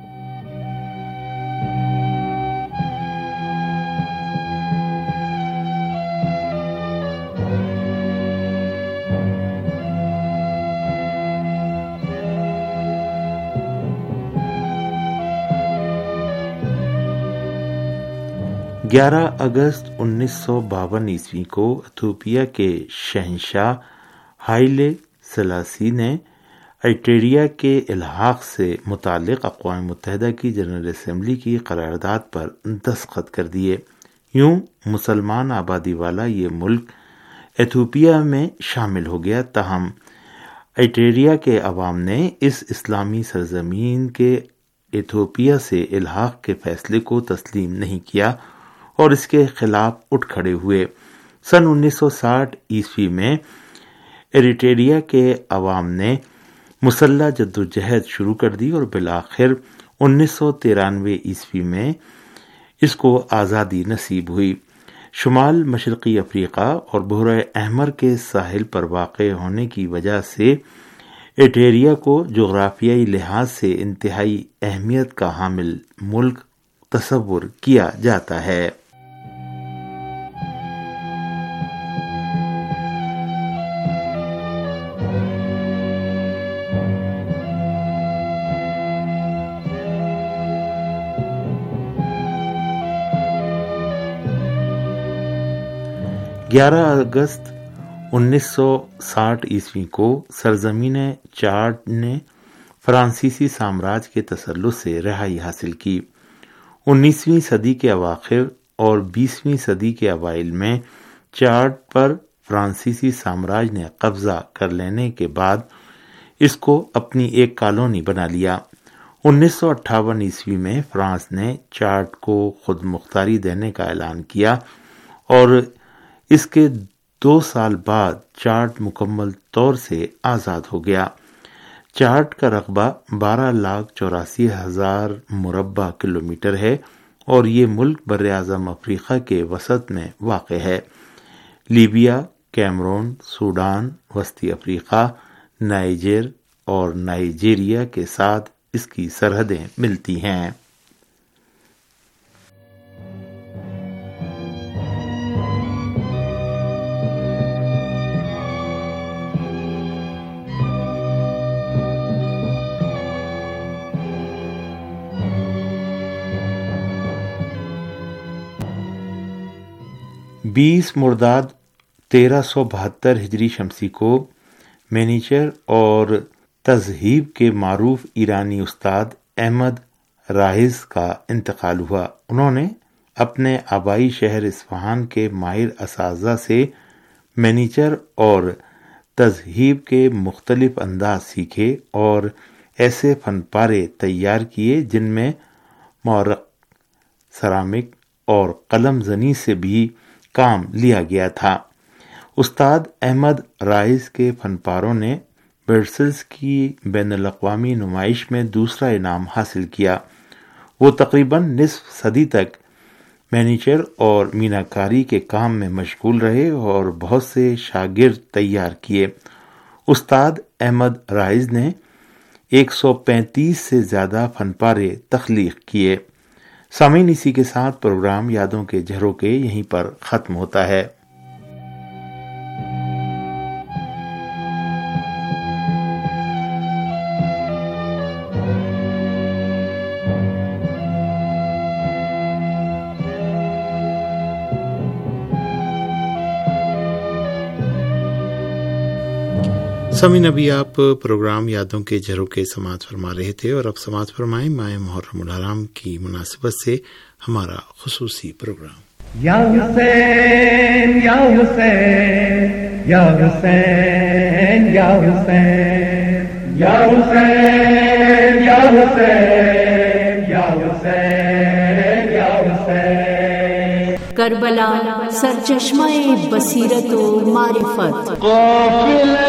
گیارہ اگست انیس سو باون عیسوی کو ایتھوپیا کے شہنشاہ ہائیلے سلاسی نے ایٹیریا کے الحاق سے متعلق اقوام متحدہ کی جنرل اسمبلی کی قرارداد پر دستخط کر دیے۔ یوں مسلمان آبادی والا یہ ملک ایتھوپیا میں شامل ہو گیا، تاہم ایٹیریا کے عوام نے اس اسلامی سرزمین کے ایتھوپیا سے الحاق کے فیصلے کو تسلیم نہیں کیا اور اس کے خلاف اٹھ کھڑے ہوئے۔ سن انیس سو ساٹھ عیسوی میں ایریٹریا کے عوام نے مسلح جدوجہد شروع کر دی اور بالآخر انیس سو ترانوے عیسوی میں اس کو آزادی نصیب ہوئی۔ شمال مشرقی افریقہ اور بحیرہ احمر کے ساحل پر واقع ہونے کی وجہ سے ایٹیریا کو جغرافیائی لحاظ سے انتہائی اہمیت کا حامل ملک تصور کیا جاتا ہے۔ گیارہ اگست انیس سو ساٹھ عیسوی کو سرزمین چاڈ نے فرانسیسی سامراج کے تسلط سے رہائی حاصل کی۔ انیسویں صدی کے اواخر اور بیسویں صدی کے اوائل میں چاڈ پر فرانسیسی سامراج نے قبضہ کر لینے کے بعد اس کو اپنی ایک کالونی بنا لیا۔ انیس سو اٹھاون عیسوی میں فرانس نے چاڈ کو خود مختاری دینے کا اعلان کیا اور اس کے دو سال بعد چاڈ مکمل طور سے آزاد ہو گیا۔ چاڈ کا رقبہ بارہ لاکھ چوراسی ہزار مربع کلومیٹر ہے اور یہ ملک بر اعظم افریقہ کے وسط میں واقع ہے۔ لیبیا، کیمرون، سوڈان، وسطی افریقہ، نائجر اور نائجیریا کے ساتھ اس کی سرحدیں ملتی ہیں۔ بیس مرداد تیرہ سو بہتر ہجری شمسی کو مینیچر اور تذہیب کے معروف ایرانی استاد احمد رائز کا انتقال ہوا۔ انہوں نے اپنے آبائی شہر اصفہان کے ماہر اساتذہ سے مینیچر اور تذہیب کے مختلف انداز سیکھے اور ایسے فن پارے تیار کیے جن میں مورق، سرامک اور قلم زنی سے بھی کام لیا گیا تھا۔ استاد احمد رائز کے فن پاروں نے برسلز کی بین الاقوامی نمائش میں دوسرا انعام حاصل کیا۔ وہ تقریباً نصف صدی تک مینیچر اور میناکاری کے کام میں مشغول رہے اور بہت سے شاگرد تیار کیے۔ استاد احمد رائز نے ایک سو پینتیس سے زیادہ فن پارے تخلیق کیے۔ سامعین، اسی کے ساتھ پروگرام یادوں کے جھروکے یہیں پر ختم ہوتا ہے۔ سامعین، ابھی آپ پروگرام یادوں کے جھروکے سماعت فرما رہے تھے اور اب سماعت فرمائیں ماہ محرم الحرام کی مناسبت سے ہمارا خصوصی پروگرام۔ یا حسین یا حسین یا حسین یا حسین یا حسین یا حسین یا حسین یا حسین۔ کربلا سرچشمہ بصیرت و معرفت، قافلہ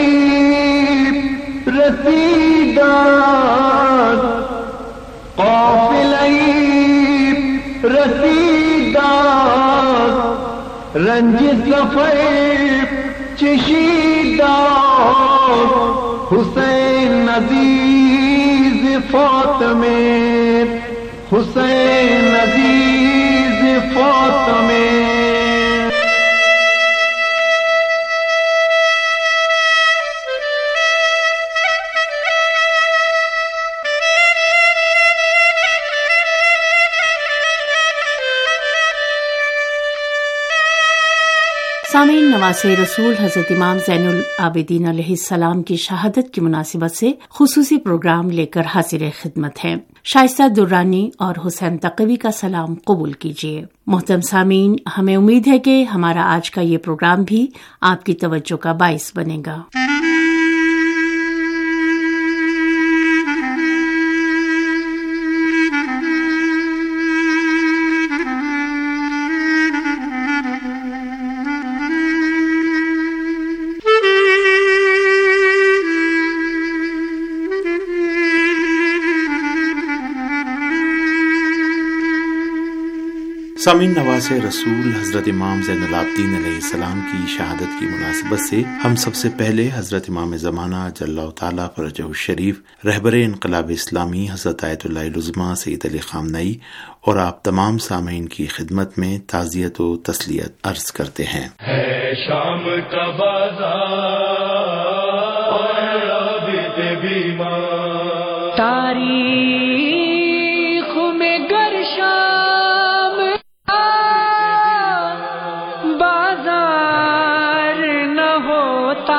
رسیدار قافلہ رسیدار رنج سفر چشیدار حسین عزیز فاطمے حسین عزیز فاطمے۔ سامعین، نواسے رسول حضرت امام زین العابدین علیہ السلام کی شہادت کی مناسبت سے خصوصی پروگرام لے کر حاضر خدمت ہیں۔ شائستہ درانی اور حسین تقوی کا سلام قبول کیجیے۔ محترم سامعین، ہمیں امید ہے کہ ہمارا آج کا یہ پروگرام بھی آپ کی توجہ کا باعث بنے گا۔ سامعین، نواز رسول حضرت امام زین العابدین علیہ السلام کی شہادت کی مناسبت سے ہم سب سے پہلے حضرت امام زمانہ جل اللہ تعالیٰ فرجہ الشریف، رہبر انقلاب اسلامی حضرت آیت اللہ العظمیٰ سید علی خامنئی اور آپ تمام سامعین کی خدمت میں تعزیت و تسلیت عرض کرتے ہیں۔ ہے شام کا بازار عابد بیمار، تاریخ میں گر شام بازار نہ ہوتا،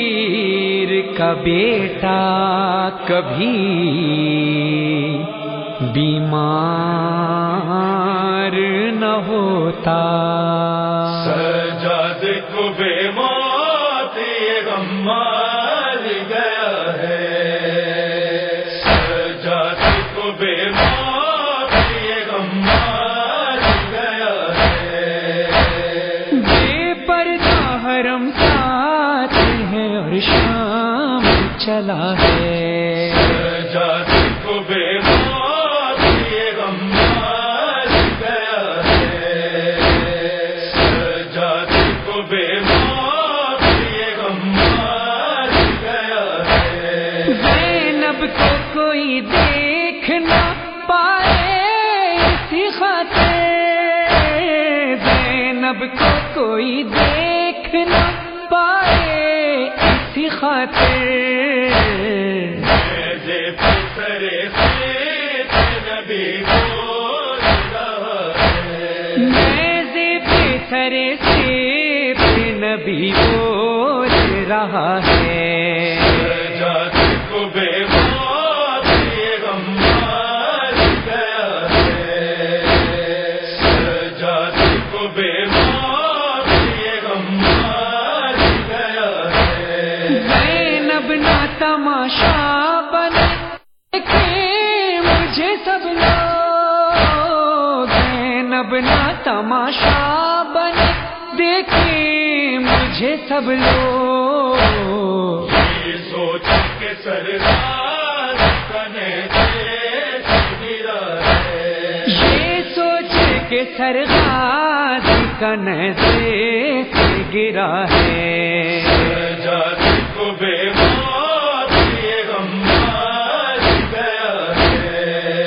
شبیر کا بیٹا کبھی بیمار نہ ہوتا. سجاد کو بے موت یہ غم مار گیا ہے. سجاد کو بے موت یہ غم مار گیا ہے. بے پردہ حرم ساتھ ہے اور شام چلا ہے. سجاد کو بے موت یہ غم مار گیا ہے. سجاد کو بے موت یہ غم مار گیا ہے. زینب کو کوئی دیکھ نہ پائے اسی خاطر. زینب کو کوئی دیکھ نہ پائے اسی خاطر. سرے سے نبی بول رہا ہے. سجاد کو بے موت یہ غم مار گیا ہے. سجاد کو بے موت یہ غم مار گیا ہے. زینب نہ تماشا بنے دیکھے مجھے سب لوگ. زینب نہ تماشا بنے دیکھے مجھے سب لوگ. یہ سوچ کے سرکار کنے سے گرا ہے. یہ سوچ کے سرغاز کنے سے گرا ہے. سجاد کو بے موت یہ غم مار گیا ہے.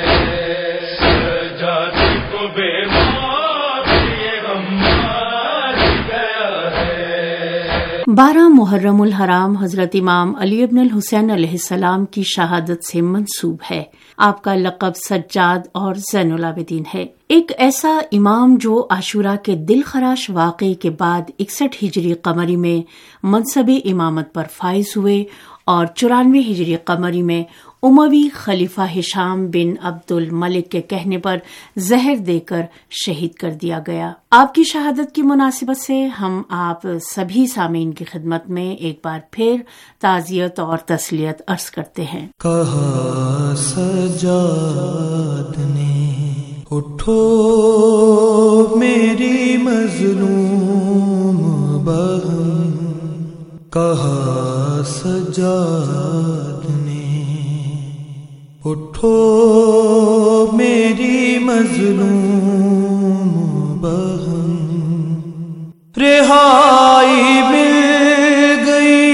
سجاد کو بے موت یہ غم مار گیا ہے. بارہ محرم الحرام حضرت امام علی ابن الحسین علیہ السلام کی شہادت سے منسوب ہے. آپ کا لقب سجاد اور زین العابدین ہے. ایک ایسا امام جو عاشورہ کے دل خراش واقعے کے بعد اکسٹھ ہجری قمری میں منصب امامت پر فائز ہوئے اور چورانوے ہجری قمری میں اموی خلیفہ ہشام بن عبد الملک کے کہنے پر زہر دے کر شہید کر دیا گیا. آپ کی شہادت کی مناسبت سے ہم آپ سبھی سامعین کی خدمت میں ایک بار پھر تعزیت اور تسلیت عرض کرتے ہیں. کہا سجاد نے اٹھو میری مظلوم بہن. کہا سجاد نے اٹھو میری مظلوم بہن. رہائی مل گئی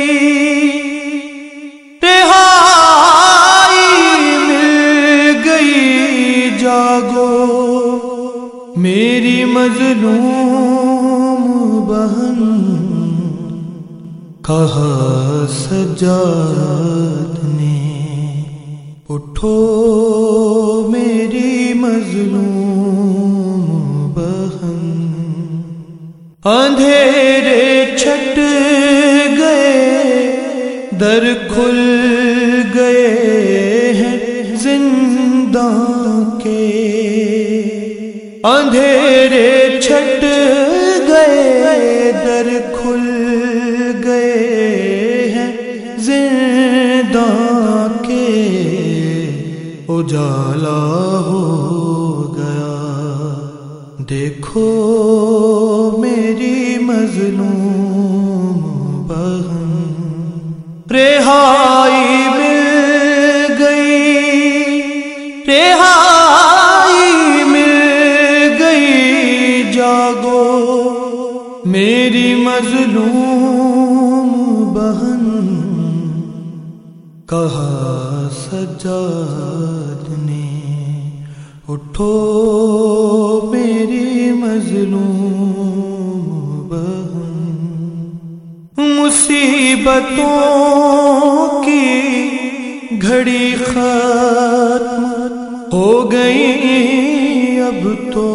رہائی مل گئی جاگو میری مظلوم بہن. کہا سجاد نے اٹھو میری مظلوم بہن. اندھیرے چھٹ گئے در کھل گئے ہیں زنداں کے. اندھیرے چھٹ گئے در کھل گئے ہیں زنداں کے. اجالا ہو گیا دیکھو میری مظلوم بہن. رہائی مل گئی رہائی مل گئی جاگو میری مظلوم بہن. کہا سجاد نے اٹھو میری مظلوم بہن. مصیبتوں کی گھڑی ختم ہو گئی اب تو.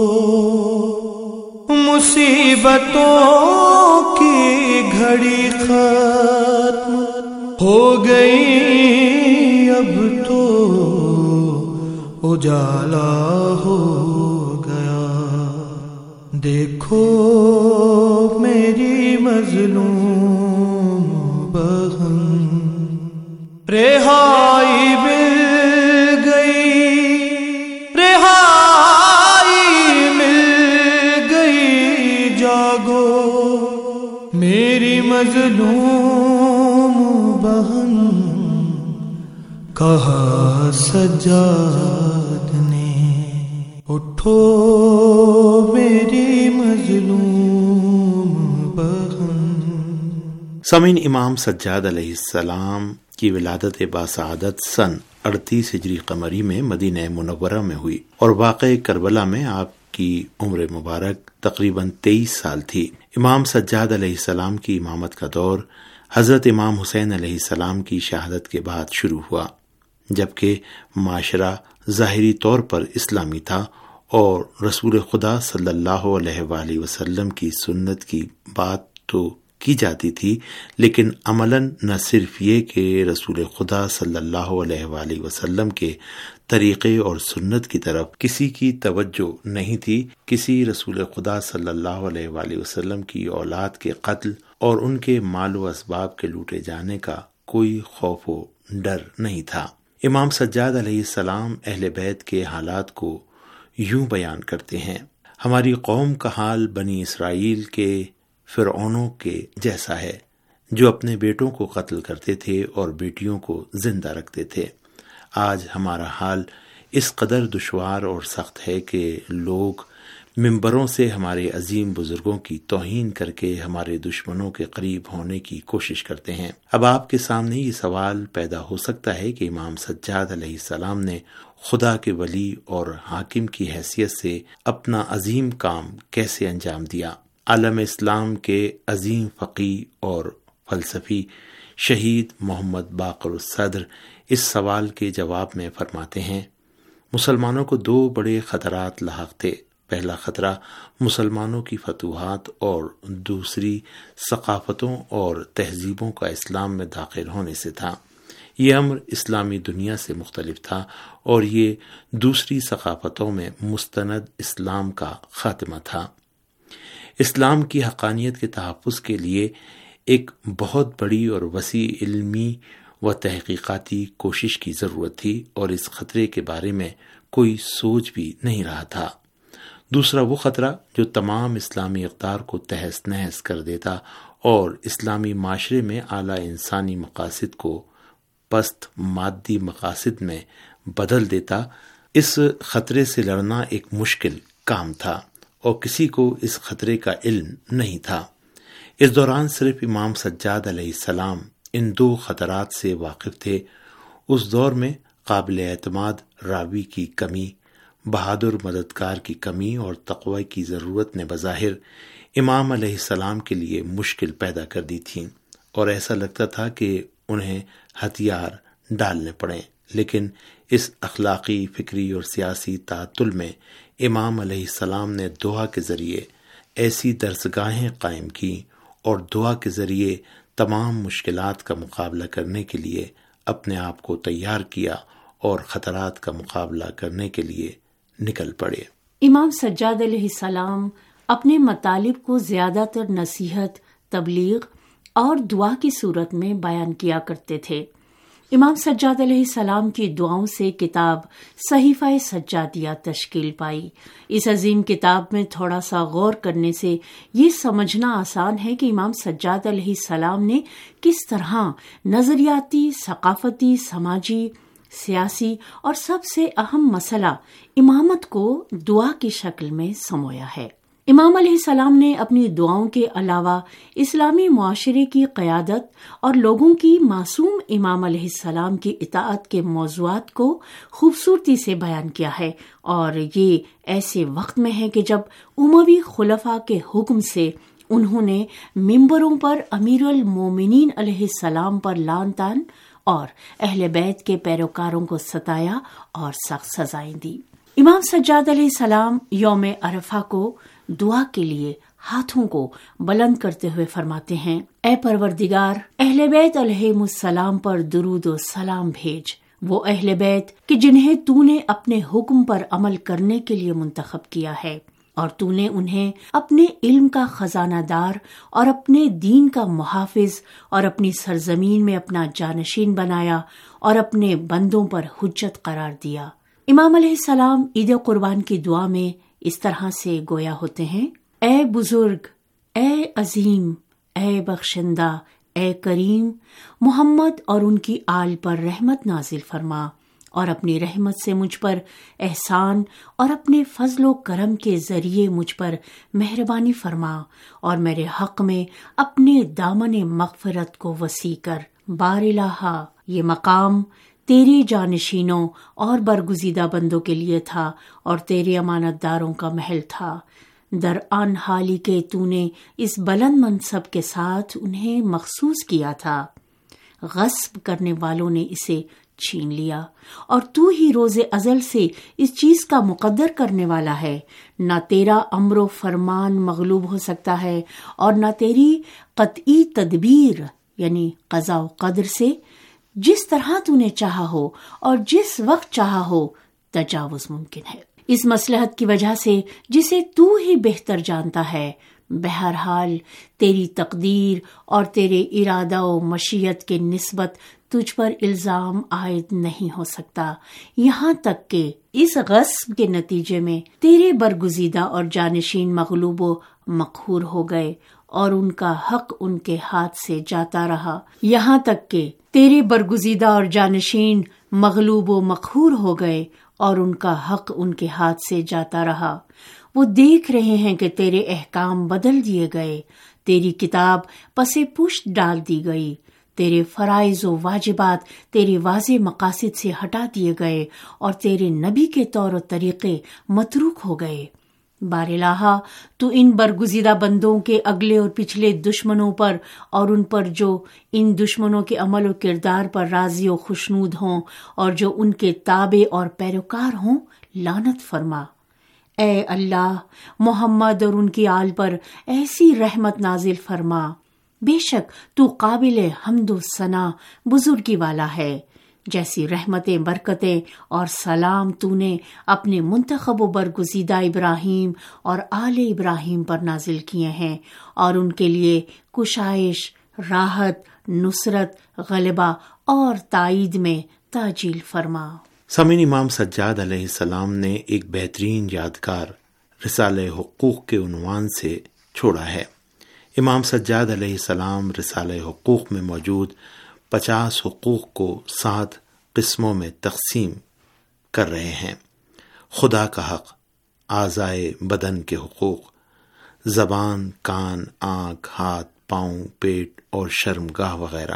مصیبتوں کی گھڑی ختم ہو گئی اب تو. اجالا ہو گیا. دیکھو میری مظلوم بہن رہائی مل گئی، رہائی مل گئی. جاگو میری مظلوم بہن، کہا سجاد نے. اٹھو میری مظلوم بہن. سامعین، امام سجاد علیہ السلام کی ولادت باسعادت سن اڑتیس ہجری قمری میں مدینہ منورہ میں ہوئی اور واقع کربلا میں آپ کی عمر مبارک تقریباً تیئیس سال تھی. امام سجاد علیہ السلام کی امامت کا دور حضرت امام حسین علیہ السلام کی شہادت کے بعد شروع ہوا، جبکہ معاشرہ ظاہری طور پر اسلامی تھا اور رسول خدا صلی اللہ علیہ وآلہ وسلم کی سنت کی بات تو کی جاتی تھی، لیکن عملاً نہ صرف یہ کہ رسول خدا صلی اللہ علیہ وآلہ وسلم کے طریقے اور سنت کی طرف کسی کی توجہ نہیں تھی، کسی رسول خدا صلی اللہ علیہ وآلہ وسلم کی اولاد کے قتل اور ان کے مال و اسباب کے لوٹے جانے کا کوئی خوف و ڈر نہیں تھا. امام سجاد علیہ السلام اہل بیت کے حالات کو یوں بیان کرتے ہیں: ہماری قوم کا حال بنی اسرائیل کے فرعونوں کے جیسا ہے، جو اپنے بیٹوں کو قتل کرتے تھے اور بیٹیوں کو زندہ رکھتے تھے. آج ہمارا حال اس قدر دشوار اور سخت ہے کہ لوگ ممبروں سے ہمارے عظیم بزرگوں کی توہین کر کے ہمارے دشمنوں کے قریب ہونے کی کوشش کرتے ہیں. اب آپ کے سامنے یہ سوال پیدا ہو سکتا ہے کہ امام سجاد علیہ السلام نے خدا کے ولی اور حاکم کی حیثیت سے اپنا عظیم کام کیسے انجام دیا؟ عالم اسلام کے عظیم فقیہ اور فلسفی شہید محمد باقر الصدر اس سوال کے جواب میں فرماتے ہیں: مسلمانوں کو دو بڑے خطرات لاحق تھے. پہلا خطرہ مسلمانوں کی فتوحات اور دوسری ثقافتوں اور تہذیبوں کا اسلام میں داخل ہونے سے تھا. یہ امر اسلامی دنیا سے مختلف تھا اور یہ دوسری ثقافتوں میں مستند اسلام کا خاتمہ تھا. اسلام کی حقانیت کے تحفظ کے لیے ایک بہت بڑی اور وسیع علمی و تحقیقاتی کوشش کی ضرورت تھی اور اس خطرے کے بارے میں کوئی سوچ بھی نہیں رہا تھا. دوسرا وہ خطرہ جو تمام اسلامی اقدار کو تہس نہس کر دیتا اور اسلامی معاشرے میں اعلیٰ انسانی مقاصد کو پست مادی مقاصد میں بدل دیتا. اس خطرے سے لڑنا ایک مشکل کام تھا اور کسی کو اس خطرے کا علم نہیں تھا. اس دوران صرف امام سجاد علیہ السلام ان دو خطرات سے واقف تھے. اس دور میں قابل اعتماد راوی کی کمی، بہادر مددگار کی کمی اور تقوی کی ضرورت نے بظاہر امام علیہ السلام کے لیے مشکل پیدا کر دی تھی اور ایسا لگتا تھا کہ انہیں ہتھیار ڈالنے پڑیں. لیکن اس اخلاقی، فکری اور سیاسی تعطل میں امام علیہ السلام نے دعا کے ذریعے ایسی درسگاہیں قائم کی اور دعا کے ذریعے تمام مشکلات کا مقابلہ کرنے کے لیے اپنے آپ کو تیار کیا اور خطرات کا مقابلہ کرنے کے لیے نکل پڑے. امام سجاد علیہ السلام اپنے مطالب کو زیادہ تر نصیحت، تبلیغ اور دعا کی صورت میں بیان کیا کرتے تھے. امام سجاد علیہ السلام کی دعاؤں سے کتاب صحیفہ سجادیہ تشکیل پائی. اس عظیم کتاب میں تھوڑا سا غور کرنے سے یہ سمجھنا آسان ہے کہ امام سجاد علیہ السلام نے کس طرح نظریاتی، ثقافتی، سماجی، سیاسی اور سب سے اہم مسئلہ امامت کو دعا کی شکل میں سمویا ہے. امام علیہ السلام نے اپنی دعاؤں کے علاوہ اسلامی معاشرے کی قیادت اور لوگوں کی معصوم امام علیہ السلام کی اطاعت کے موضوعات کو خوبصورتی سے بیان کیا ہے، اور یہ ایسے وقت میں ہے کہ جب اموی خلفاء کے حکم سے انہوں نے ممبروں پر امیر المومنین علیہ السلام پر لعن طعن اور اہل بیت کے پیروکاروں کو ستایا اور سخت سزائیں دی. امام سجاد علیہ السلام یوم عرفہ کو دعا کے لیے ہاتھوں کو بلند کرتے ہوئے فرماتے ہیں: اے پروردگار، اہل بیت علیہم السلام پر درود و سلام بھیج وہ اہل بیت کہ جنہیں تو نے اپنے حکم پر عمل کرنے کے لیے منتخب کیا ہے، اور تو نے انہیں اپنے علم کا خزانہ دار اور اپنے دین کا محافظ اور اپنی سرزمین میں اپنا جانشین بنایا اور اپنے بندوں پر حجت قرار دیا۔ امام علیہ السلام عید قربان کی دعا میں اس طرح سے گویا ہوتے ہیں: اے بزرگ، اے عظیم، اے بخشندہ، اے کریم، محمد اور ان کی آل پر رحمت نازل فرما، اور اپنی رحمت سے مجھ پر احسان اور اپنے فضل و کرم کے ذریعے مجھ پر مہربانی فرما، اور میرے حق میں اپنے دامن مغفرت کو وسیع کر۔ بار الہ، یہ مقام تیرے جانشینوں اور برگزیدہ بندوں کے لیے تھا اور تیرے امانت داروں کا محل تھا، در آن حالی کہ تو نے اس بلند منصب کے ساتھ انہیں مخصوص کیا تھا، غصب کرنے والوں نے اسے چھین لیا، اور تو ہی روز ازل سے اس چیز کا مقدر کرنے والا ہے۔ نہ تیرا امر و فرمان مغلوب ہو سکتا ہے، اور نہ تیری قطعی تدبیر یعنی قضاء و قدر سے جس طرح تو نے چاہا ہو اور جس وقت چاہا ہو تجاوز ممکن ہے، اس مصلحت کی وجہ سے جسے تو ہی بہتر جانتا ہے۔ بہرحال تیری تقدیر اور تیرے ارادہ و مشیت کے نسبت تجھ پر الزام عائد نہیں ہو سکتا، یہاں تک کہ اس غصب کے نتیجے میں تیرے برگزیدہ اور جانشین مغلوب و مقہور ہو گئے اور ان کا حق ان کے ہاتھ سے جاتا رہا، یہاں تک کہ تیرے برگزیدہ اور جانشین مغلوب و مقہور ہو گئے اور ان کا حق ان کے ہاتھ سے جاتا رہا۔ وہ دیکھ رہے ہیں کہ تیرے احکام بدل دیے گئے، تیری کتاب پسے پشت ڈال دی گئی، تیرے فرائض و واجبات تیرے واضح مقاصد سے ہٹا دیے گئے، اور تیرے نبی کے طور و طریقے متروک ہو گئے۔ بار الہ، تو ان برگزیدہ بندوں کے اگلے اور پچھلے دشمنوں پر اور ان پر جو ان دشمنوں کے عمل و کردار پر راضی و خوشنود ہوں اور جو ان کے تابع اور پیروکار ہوں لعنت فرما۔ اے اللہ، محمد اور ان کی آل پر ایسی رحمت نازل فرما، بے شک تو قابل حمد و ثنا بزرگی والا ہے، جیسی رحمتیں، برکتیں اور سلام تو نے اپنے منتخب و برگزیدہ ابراہیم اور آل ابراہیم پر نازل کیے ہیں، اور ان کے لیے کشائش، راحت، نصرت، غلبہ اور تائید میں تاجیل فرما۔ سامعین، امام سجاد علیہ السلام نے ایک بہترین یادگار رسالہ حقوق کے عنوان سے چھوڑا ہے۔ امام سجاد علیہ السلام رسالہ حقوق میں موجود پچاس حقوق کو سات قسموں میں تقسیم کر رہے ہیں: خدا کا حق، اعضائے بدن کے حقوق، زبان، کان، آنکھ، ہاتھ، پاؤں، پیٹ اور شرمگاہ وغیرہ،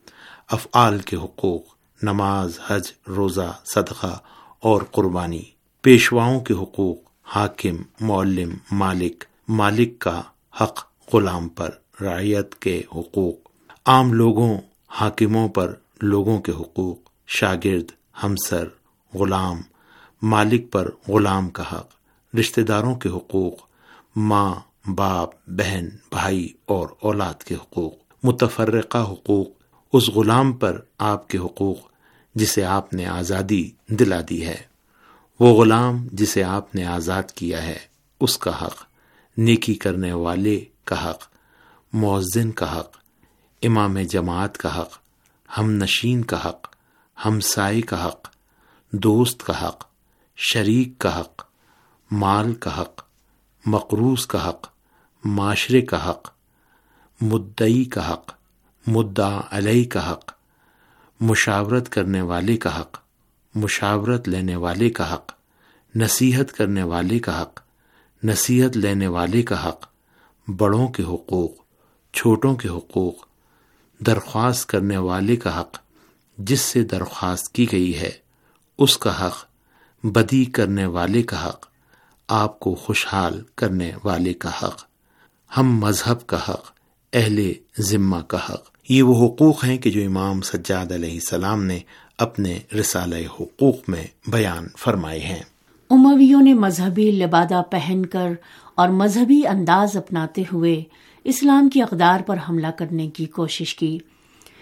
افعال کے حقوق، نماز، حج، روزہ، صدقہ اور قربانی، پیشواؤں کے حقوق، حاکم، معلم، مالک، مالک کا حق غلام پر، رعیت کے حقوق، عام لوگوں، حاکموں پر لوگوں کے حقوق، شاگرد، ہمسر، غلام، مالک پر غلام کا حق، رشتہ داروں کے حقوق، ماں، باپ، بہن، بھائی اور اولاد کے حقوق، متفرقہ حقوق، اس غلام پر آپ کے حقوق جسے آپ نے آزادی دلا دی ہے، وہ غلام جسے آپ نے آزاد کیا ہے اس کا حق، نیکی کرنے والے کا حق، مؤذن کا حق، امام جماعت کا حق، ہم نشین کا حق، ہمسائے کا حق، دوست کا حق، شریک کا حق، مال کا حق، مقروض کا حق، معاشرے کا حق، مدعی کا حق، مدعا علیہ کا حق، مشاورت کرنے والے کا حق، مشاورت لینے والے کا حق، نصیحت کرنے والے کا حق، نصیحت لینے والے کا حق، بڑوں کے حقوق، چھوٹوں کے حقوق، درخواست کرنے والے کا حق، جس سے درخواست کی گئی ہے اس کا حق، بدی کرنے والے کا حق، آپ کو خوشحال کرنے والے کا حق، ہم مذہب کا حق، اہل ذمہ کا حق۔ یہ وہ حقوق ہیں کہ جو امام سجاد علیہ السلام نے اپنے رسالہ حقوق میں بیان فرمائے ہیں۔ امویوں نے مذہبی لبادہ پہن کر اور مذہبی انداز اپناتے ہوئے اسلام کی اقدار پر حملہ کرنے کی کوشش کی۔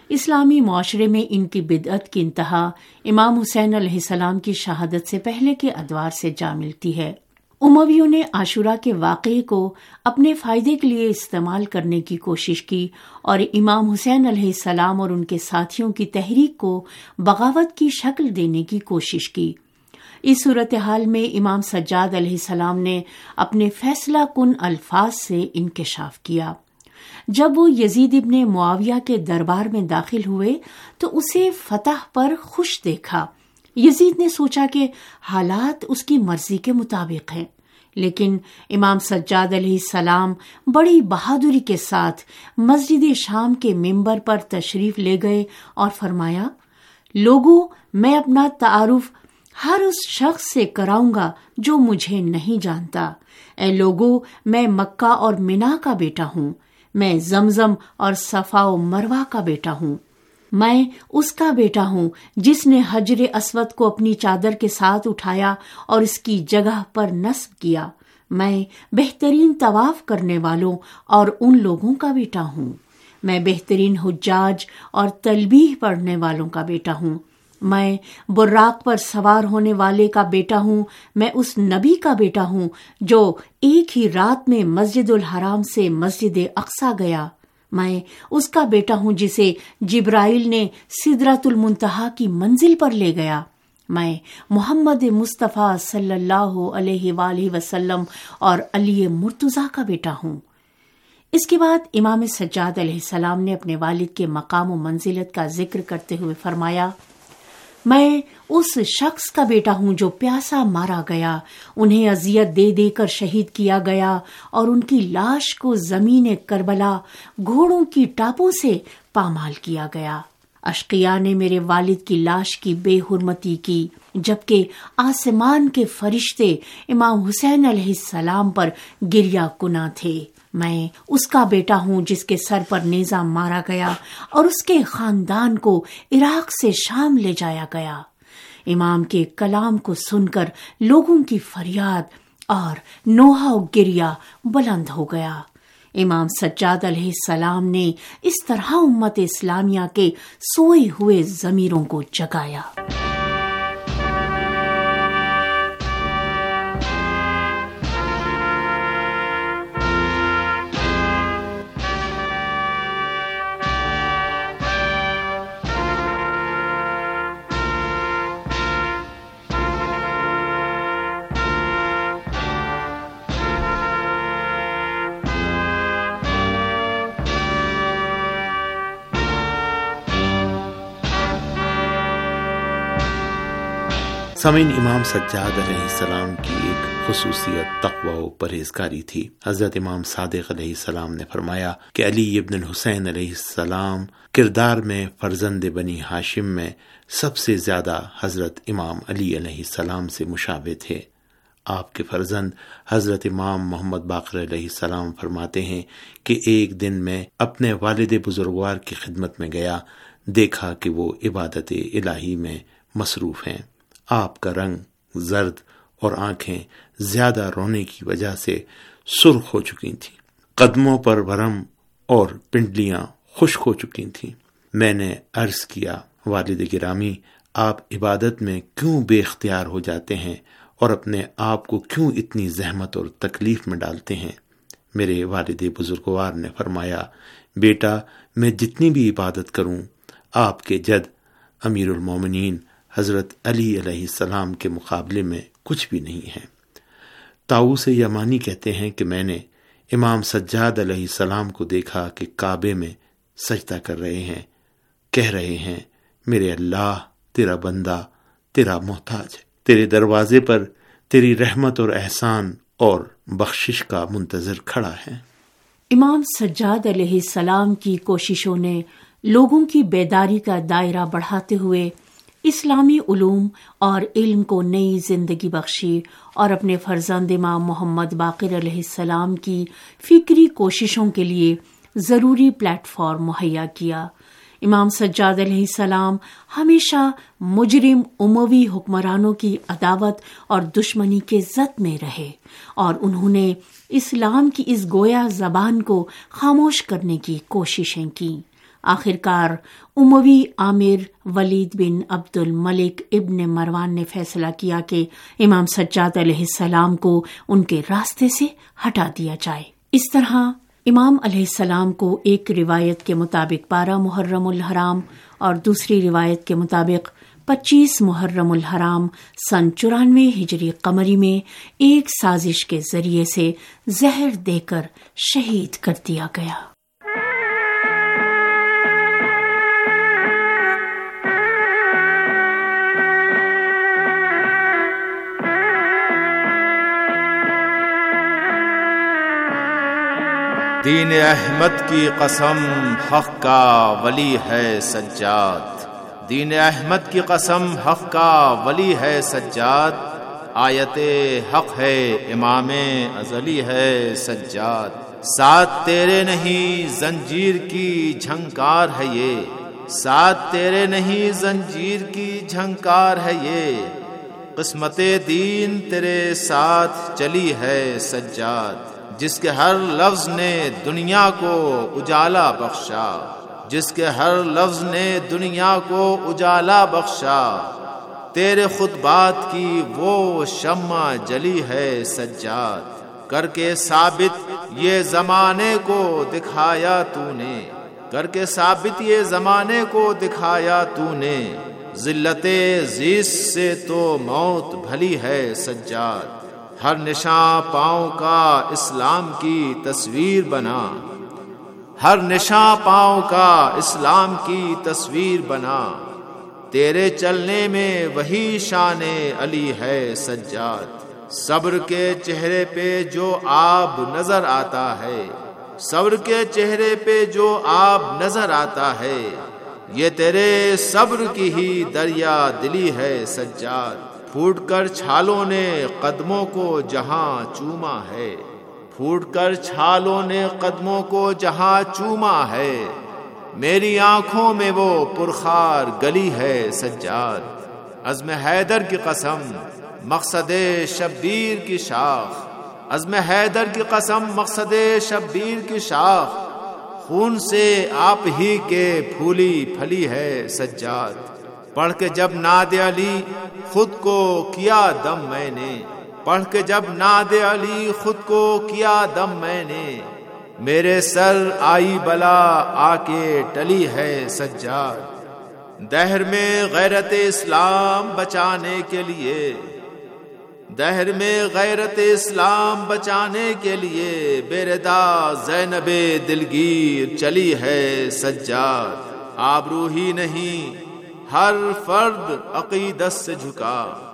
اسلامی معاشرے میں ان کی بدعت کی انتہا امام حسین علیہ السلام کی شہادت سے پہلے کے ادوار سے جا ملتی ہے۔ امویوں نے عاشورہ کے واقعے کو اپنے فائدے کے لیے استعمال کرنے کی کوشش کی اور امام حسین علیہ السلام اور ان کے ساتھیوں کی تحریک کو بغاوت کی شکل دینے کی کوشش کی۔ اس صورتحال میں امام سجاد علیہ السلام نے اپنے فیصلہ کن الفاظ سے انکشاف کیا۔ جب وہ یزید ابن معاویہ کے دربار میں داخل ہوئے تو اسے فتح پر خوش دیکھا۔ یزید نے سوچا کہ حالات اس کی مرضی کے مطابق ہیں، لیکن امام سجاد علیہ السلام بڑی بہادری کے ساتھ مسجد شام کے ممبر پر تشریف لے گئے اور فرمایا، لوگوں، میں اپنا تعارف ہر اس شخص سے کراؤں گا جو مجھے نہیں جانتا۔ اے لوگوں، میں مکہ اور منا کا بیٹا ہوں، میں زمزم اور صفا و مروہ کا بیٹا ہوں، میں اس کا بیٹا ہوں جس نے حجر اسود کو اپنی چادر کے ساتھ اٹھایا اور اس کی جگہ پر نصب کیا، میں بہترین طواف کرنے والوں اور ان لوگوں کا بیٹا ہوں، میں بہترین حجاج اور تلبیح پڑھنے والوں کا بیٹا ہوں، میں براق پر سوار ہونے والے کا بیٹا ہوں، میں اس نبی کا بیٹا ہوں جو ایک ہی رات میں مسجد الحرام سے مسجد اقصی گیا، میں اس کا بیٹا ہوں جسے جبرائیل نے سدرۃ المنتہا کی منزل پر لے گیا، میں محمد مصطفیٰ صلی اللہ علیہ وآلہ وسلم اور علی مرتضیٰ کا بیٹا ہوں۔ اس کے بعد امام سجاد علیہ السلام نے اپنے والد کے مقام و منزلت کا ذکر کرتے ہوئے فرمایا، میں اس شخص کا بیٹا ہوں جو پیاسا مارا گیا، انہیں اذیت دے دے کر شہید کیا گیا اور ان کی لاش کو زمین کربلا گھوڑوں کی ٹاپوں سے پامال کیا گیا۔ اشقیاء نے میرے والد کی لاش کی بے حرمتی کی، جبکہ آسمان کے فرشتے امام حسین علیہ السلام پر گریہ کناں تھے۔ میں اس کا بیٹا ہوں جس کے سر پر نیزہ مارا گیا اور اس کے خاندان کو عراق سے شام لے جایا گیا۔ امام کے کلام کو سن کر لوگوں کی فریاد اور نوحہ و گریہ بلند ہو گیا۔ امام سجاد علیہ السلام نے اس طرح امت اسلامیہ کے سوئے ہوئے ضمیروں کو جگایا۔ سامعین، امام سجاد علیہ السلام کی ایک خصوصیت تقوی و پرہیزگاری تھی۔ حضرت امام صادق علیہ السلام نے فرمایا کہ علی ابن الحسین علیہ السلام کردار میں فرزند بنی ہاشم میں سب سے زیادہ حضرت امام علی علیہ السلام سے مشابہ تھے۔ آپ کے فرزند حضرت امام محمد باقر علیہ السلام فرماتے ہیں کہ ایک دن میں اپنے والد بزرگوار کی خدمت میں گیا، دیکھا کہ وہ عبادت الہی میں مصروف ہیں۔ آپ کا رنگ زرد اور آنکھیں زیادہ رونے کی وجہ سے سرخ ہو چکی تھیں، قدموں پر ورم اور پنڈلیاں خشک ہو چکی تھیں۔ میں نے عرض کیا، والد گرامی، آپ عبادت میں کیوں بے اختیار ہو جاتے ہیں اور اپنے آپ کو کیوں اتنی زحمت اور تکلیف میں ڈالتے ہیں؟ میرے والد بزرگوار نے فرمایا، بیٹا، میں جتنی بھی عبادت کروں آپ کے جد امیر المومنین حضرت علی علیہ السلام کے مقابلے میں کچھ بھی نہیں ہے۔ طاؤس یمانی کہتے ہیں کہ میں نے امام سجاد علیہ السلام کو دیکھا کہ کعبے میں سجدہ کر رہے ہیں، کہہ رہے ہیں، میرے اللہ، تیرا بندہ تیرا محتاج ہے، تیرے دروازے پر تیری رحمت اور احسان اور بخشش کا منتظر کھڑا ہے۔ امام سجاد علیہ السلام کی کوششوں نے لوگوں کی بیداری کا دائرہ بڑھاتے ہوئے اسلامی علوم اور علم کو نئی زندگی بخشی اور اپنے فرزند امام محمد باقر علیہ السلام کی فکری کوششوں کے لیے ضروری پلیٹ فارم مہیا کیا۔ امام سجاد علیہ السلام ہمیشہ مجرم اموی حکمرانوں کی عداوت اور دشمنی کے زد میں رہے اور انہوں نے اسلام کی اس گویا زبان کو خاموش کرنے کی کوششیں کیں۔ آخرکار اموی عامر ولید بن عبد الملک ابن مروان نے فیصلہ کیا کہ امام سجاد علیہ السلام کو ان کے راستے سے ہٹا دیا جائے۔ اس طرح امام علیہ السلام کو ایک روایت کے مطابق بارہ محرم الحرام اور دوسری روایت کے مطابق پچیس محرم الحرام سن چورانوے ہجری قمری میں ایک سازش کے ذریعے سے زہر دے کر شہید کر دیا گیا۔ دین احمد کی قسم حق کا ولی ہے سجاد، دین احمد کی قسم حق کا ولی ہے سجاد، آیت حق ہے امام ازلی ہے سجاد، ساتھ تیرے نہیں زنجیر کی جھنکار ہے یہ، ساتھ تیرے نہیں زنجیر کی جھنکار ہے یہ، قسمت دین تیرے ساتھ چلی ہے سجاد، جس کے ہر لفظ نے دنیا کو اجالا بخشا، جس کے ہر لفظ نے دنیا کو اجالا بخشا، تیرے خطبات کی وہ شمع جلی ہے سجاد، کر کے ثابت یہ زمانے کو دکھایا تو نے، کر کے ثابت یہ زمانے کو دکھایا تو نے، ذلت زیست سے تو موت بھلی ہے سجاد، ہر نشاں پاؤں کا اسلام کی تصویر بنا، ہر نشاں پاؤں کا اسلام کی تصویر بنا، تیرے چلنے میں وہی شان علی ہے سجاد، صبر کے چہرے پہ جو آب نظر آتا ہے، صبر کے چہرے پہ جو آب نظر آتا ہے، یہ تیرے صبر کی ہی دریا دلی ہے سجاد، پھوٹ کر چھالوں نے قدموں کو جہاں چوما ہے، پھوٹ کر چھالوں نے قدموں کو جہاں چوما ہے، میری آنکھوں میں وہ پرخار گلی ہے سجاد، عزم حیدر کی قسم مقصد شبیر کی شاخ، عزم حیدر کی قسم مقصد شبیر کی شاخ، خون سے آپ ہی کے پھولی پھلی ہے سجاد، پڑھ کے جب ناد علی خود کو کیا دم میں نے، پڑھ کے جب ناد علی خود کو کیا دم میں نے، میرے سر آئی بلا آ کے ٹلی ہے سجاد، دہر میں غیرت اسلام بچانے کے لیے، دہر میں غیرت اسلام بچانے کے لیے، بے ردا زینب دلگیر چلی ہے سجاد، آبرو ہی نہیں ہر فرد عقیدت سے جھکا،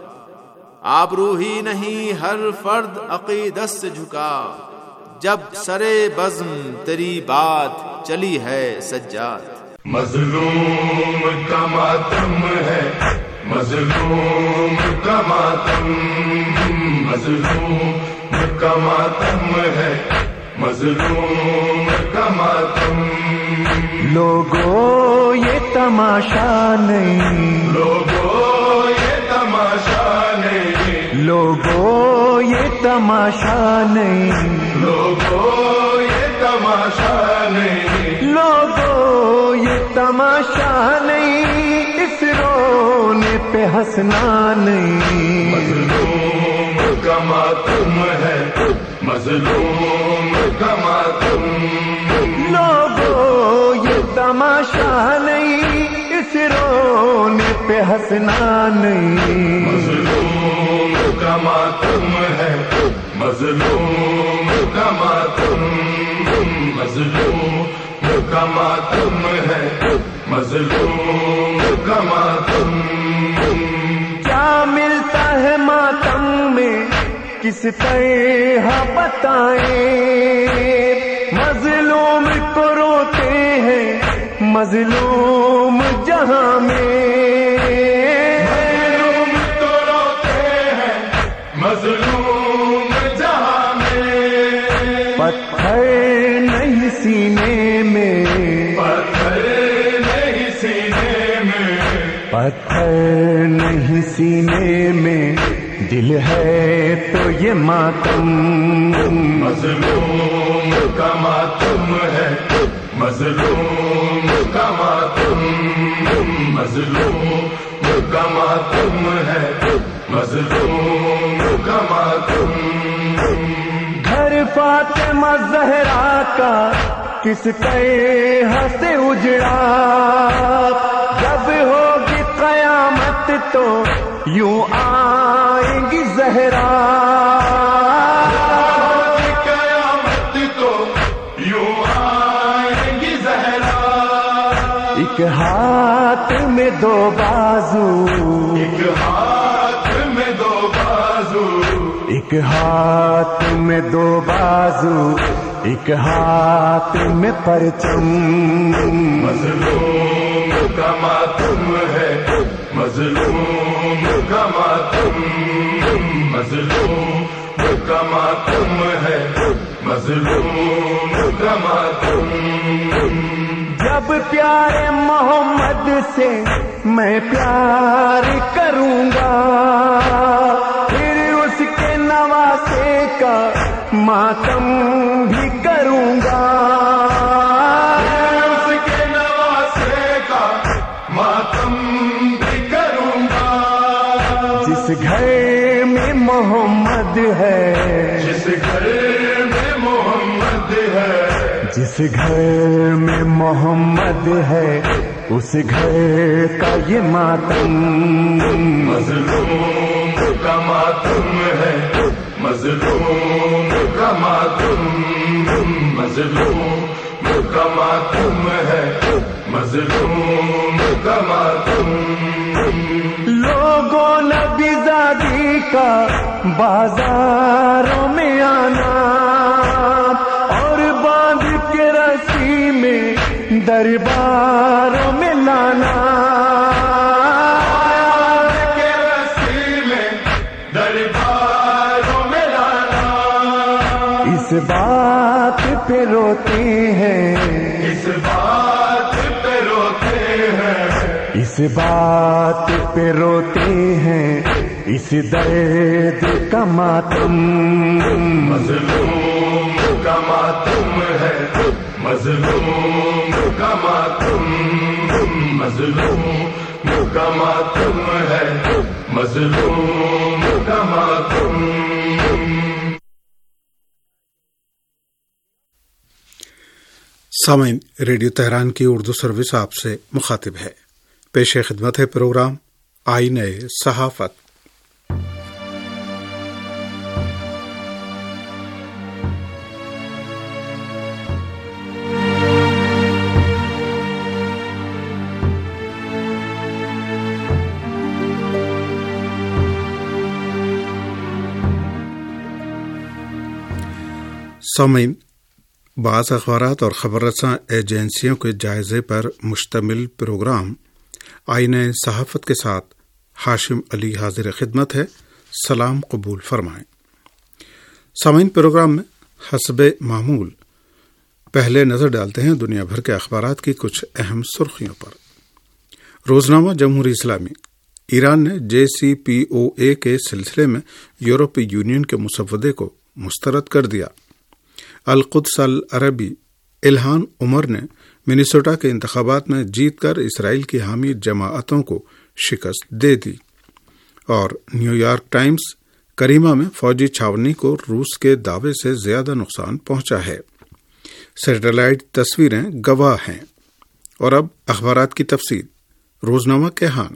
آبرو ہی نہیں ہر فرد عقیدت سے جھکا، جب سرے بزم تیری بات چلی ہے سجاد، مظلوم کا ماتم ہے، مظلوم کا ماتم، مظلوم کا ماتم ہے، مظلوم کا ماتم، لوگوں یہ تماشا نہیں، لوگوں یہ تماشا نہیں، لوگوں یہ تماشا نہیں، لوگوں یہ تماشا نہیں، لوگوں یہ تماشا نہیں، اس رونے پہ ہنسنا نہیں، مظلوم کا ماتم ہے، مظلوم کا ماتم، لوگوں یہ تماشا نہیں، اس رونے پہ ہنسنا نہیں، مظلوم کا ماتم ہے، مظلوم کا ماتم، مظلوم کا ماتم ہے، مظلوم کا ماتم، کیا ملتا ہے ماتم میں کس طرح بتائیں، مظلوم کو روتے ہیں مظلوم جہاں میں، مظلوم کو روتے ہیں مظلوم جہاں میں، پتھر نہیں سینے میں، پتھر نہیں سینے میں، پتھر نہیں سینے میں، دل ہے تو یہ ماتم، مظلوم کا ماتم ہے، مظلوم کا मातम मजलूम का मातम है मजलूम का मातम घर फातिमा ज़हरा का किसके हंसे उजड़ा जब होगी क़यामत तो यूं आएंगी ज़हरा क़यामत तो यूं आएंगी ज़हरा एक हाथ में दो बाजू एक हाथ में दो बाजू एक हाथ में दो बाजू एक हाथ में परचम मजलूम का मातम है मजलूम का मातम मजलूम का मातम है मजलूम का मातम जब प्यारे मोहम्मद से मैं प्यार करूंगा फिर उसके नवासे का मातम भी करूंगा उसके नवासे का मातम भी करूंगा जिस घर में मोहम्मद है जिस घर में मोहम्मद है जिस घर में मोहम्मद है उस घर का ये मातम मजलूम का मातम है मजलूम का मातम मजलूम का मातम है मजलूम का मातम लोगों नबीज़ादी का बाजारों में आना और बांध के रस्सी में दरबारों में लाना के रस्सी में दरबारों में लाना इस बात पे रोते हैं इस बात पे रोते हैं इस बात पे रोते हैं इस दर्द का मातम मजलूम का मातम है मजलूम का मातम मजलूम का मातम है मजलूम का मातम सामीन, रेडियो तेहरान की उर्दू सर्विस आपसे मुखातिब है। पेश खिदमत है प्रोग्राम आईने सहाफत। सामीन, बाज़ अखबारात और खबर रसां एजेंसियों के जायजे पर मुश्तमिल प्रोग्राम आईने सहाफत के साथ हाशिम अली हाजिर खिदमत है। सलाम कबूल फरमाएं। सामीन, प्रोग्राम में हस्बे मामूल पहले नज़र डालते हैं दुनिया भर के अखबारात की कुछ अहम सुर्खियों पर। रोजनामा जमहूरी इस्लामी, ईरान ने जे सी पी ओ ए के सिलसिले में यूरोपीय यूनियन के मुसव्वदे को मुस्तरद कर दिया। अल-कुद्स अल-अरबी इल्हान उमर ने मिनेसोटा के इंतखाबात में जीत कर इसराइल की हामी जमाअतों को शिकस्त दे दी। और न्यूयॉर्क टाइम्स, करीमा में फौजी छावनी को रूस के दावे से ज्यादा नुकसान पहुंचा है। सैटेलाइट तस्वीरें गवाह हैं। और अब अखबारात की तफसील। रोजनामा के हाल,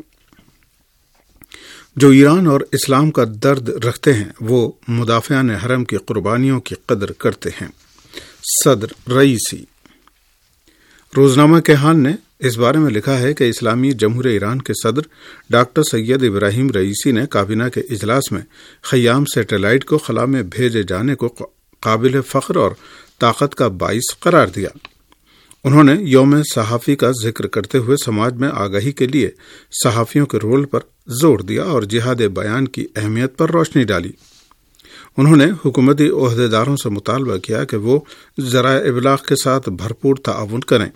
जो ईरान और इस्लाम का दर्द रखते हैं वो मुदाफ़ियान हरम की कुर्बानियों की कदर करते हैं। सदर रईसी। रोजनामा के हाल ने इस बारे में लिखा है कि इस्लामी जमहूरियत ईरान के सदर डॉक्टर सैयद इब्राहिम रईसी ने काबीना के इजलास में खयाम सैटेलाइट को खला में भेजे जाने को काबिल फ़ख्र और ताकत का बाइस करार दिया। उन्होंने यौम सहाफ़ी का जिक्र करते हुए समाज में आगाही के लिए सहाफ़ियों के रोल पर जोर दिया और जिहाद बयान की अहमियत पर रोशनी डाली। उन्होंने हुकूमती ओहदेदारों से मुतालबा किया कि वो ज़राए इबलाग के साथ भरपूर ताउन करें।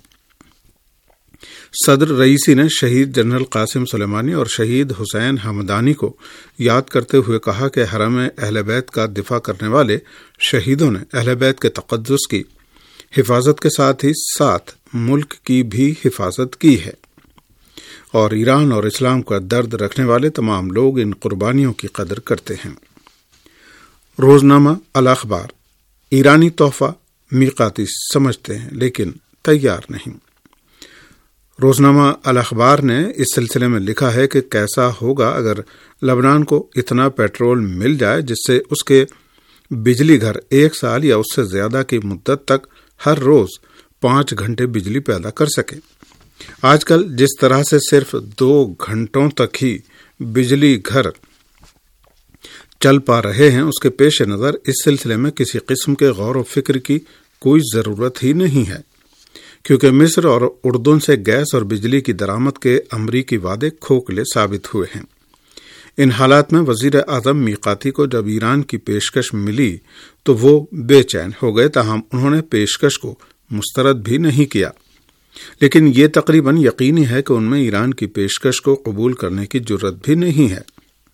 सदर रईसी ने शहीद जनरल कासिम सुलेमानी और शहीद हुसैन हमदानी को याद करते हुए कहा कि हरम अहले बैत का दिफा करने वाले शहीदों ने अहले बैत के तक़द्दुस की حفاظت کے ساتھ ہی ساتھ ملک کی بھی حفاظت کی ہے، اور ایران اور اسلام کا درد رکھنے والے تمام لوگ ان قربانیوں کی قدر کرتے ہیں۔ روزنامہ الاخبار ایرانی تحفہ میقاتی سمجھتے ہیں لیکن تیار نہیں۔ روزنامہ الاخبار نے اس سلسلے میں لکھا ہے کہ کیسا ہوگا اگر لبنان کو اتنا پیٹرول مل جائے جس سے اس کے بجلی گھر ایک سال یا اس سے زیادہ کی مدت تک ہر روز پانچ گھنٹے بجلی پیدا کر سکے۔ آج کل جس طرح سے صرف دو گھنٹوں تک ہی بجلی گھر چل پا رہے ہیں، اس کے پیش نظر اس سلسلے میں کسی قسم کے غور و فکر کی کوئی ضرورت ہی نہیں ہے، کیونکہ مصر اور اردن سے گیس اور بجلی کی درآمد کے امریکی وعدے کھوکھلے ثابت ہوئے ہیں۔ ان حالات میں وزیر اعظم میقاتی کو جب ایران کی پیشکش ملی تو وہ بے چین ہو گئے، تاہم انہوں نے پیشکش کو مسترد بھی نہیں کیا، لیکن یہ تقریباً یقینی ہے کہ ان میں ایران کی پیشکش کو قبول کرنے کی جرت بھی نہیں ہے۔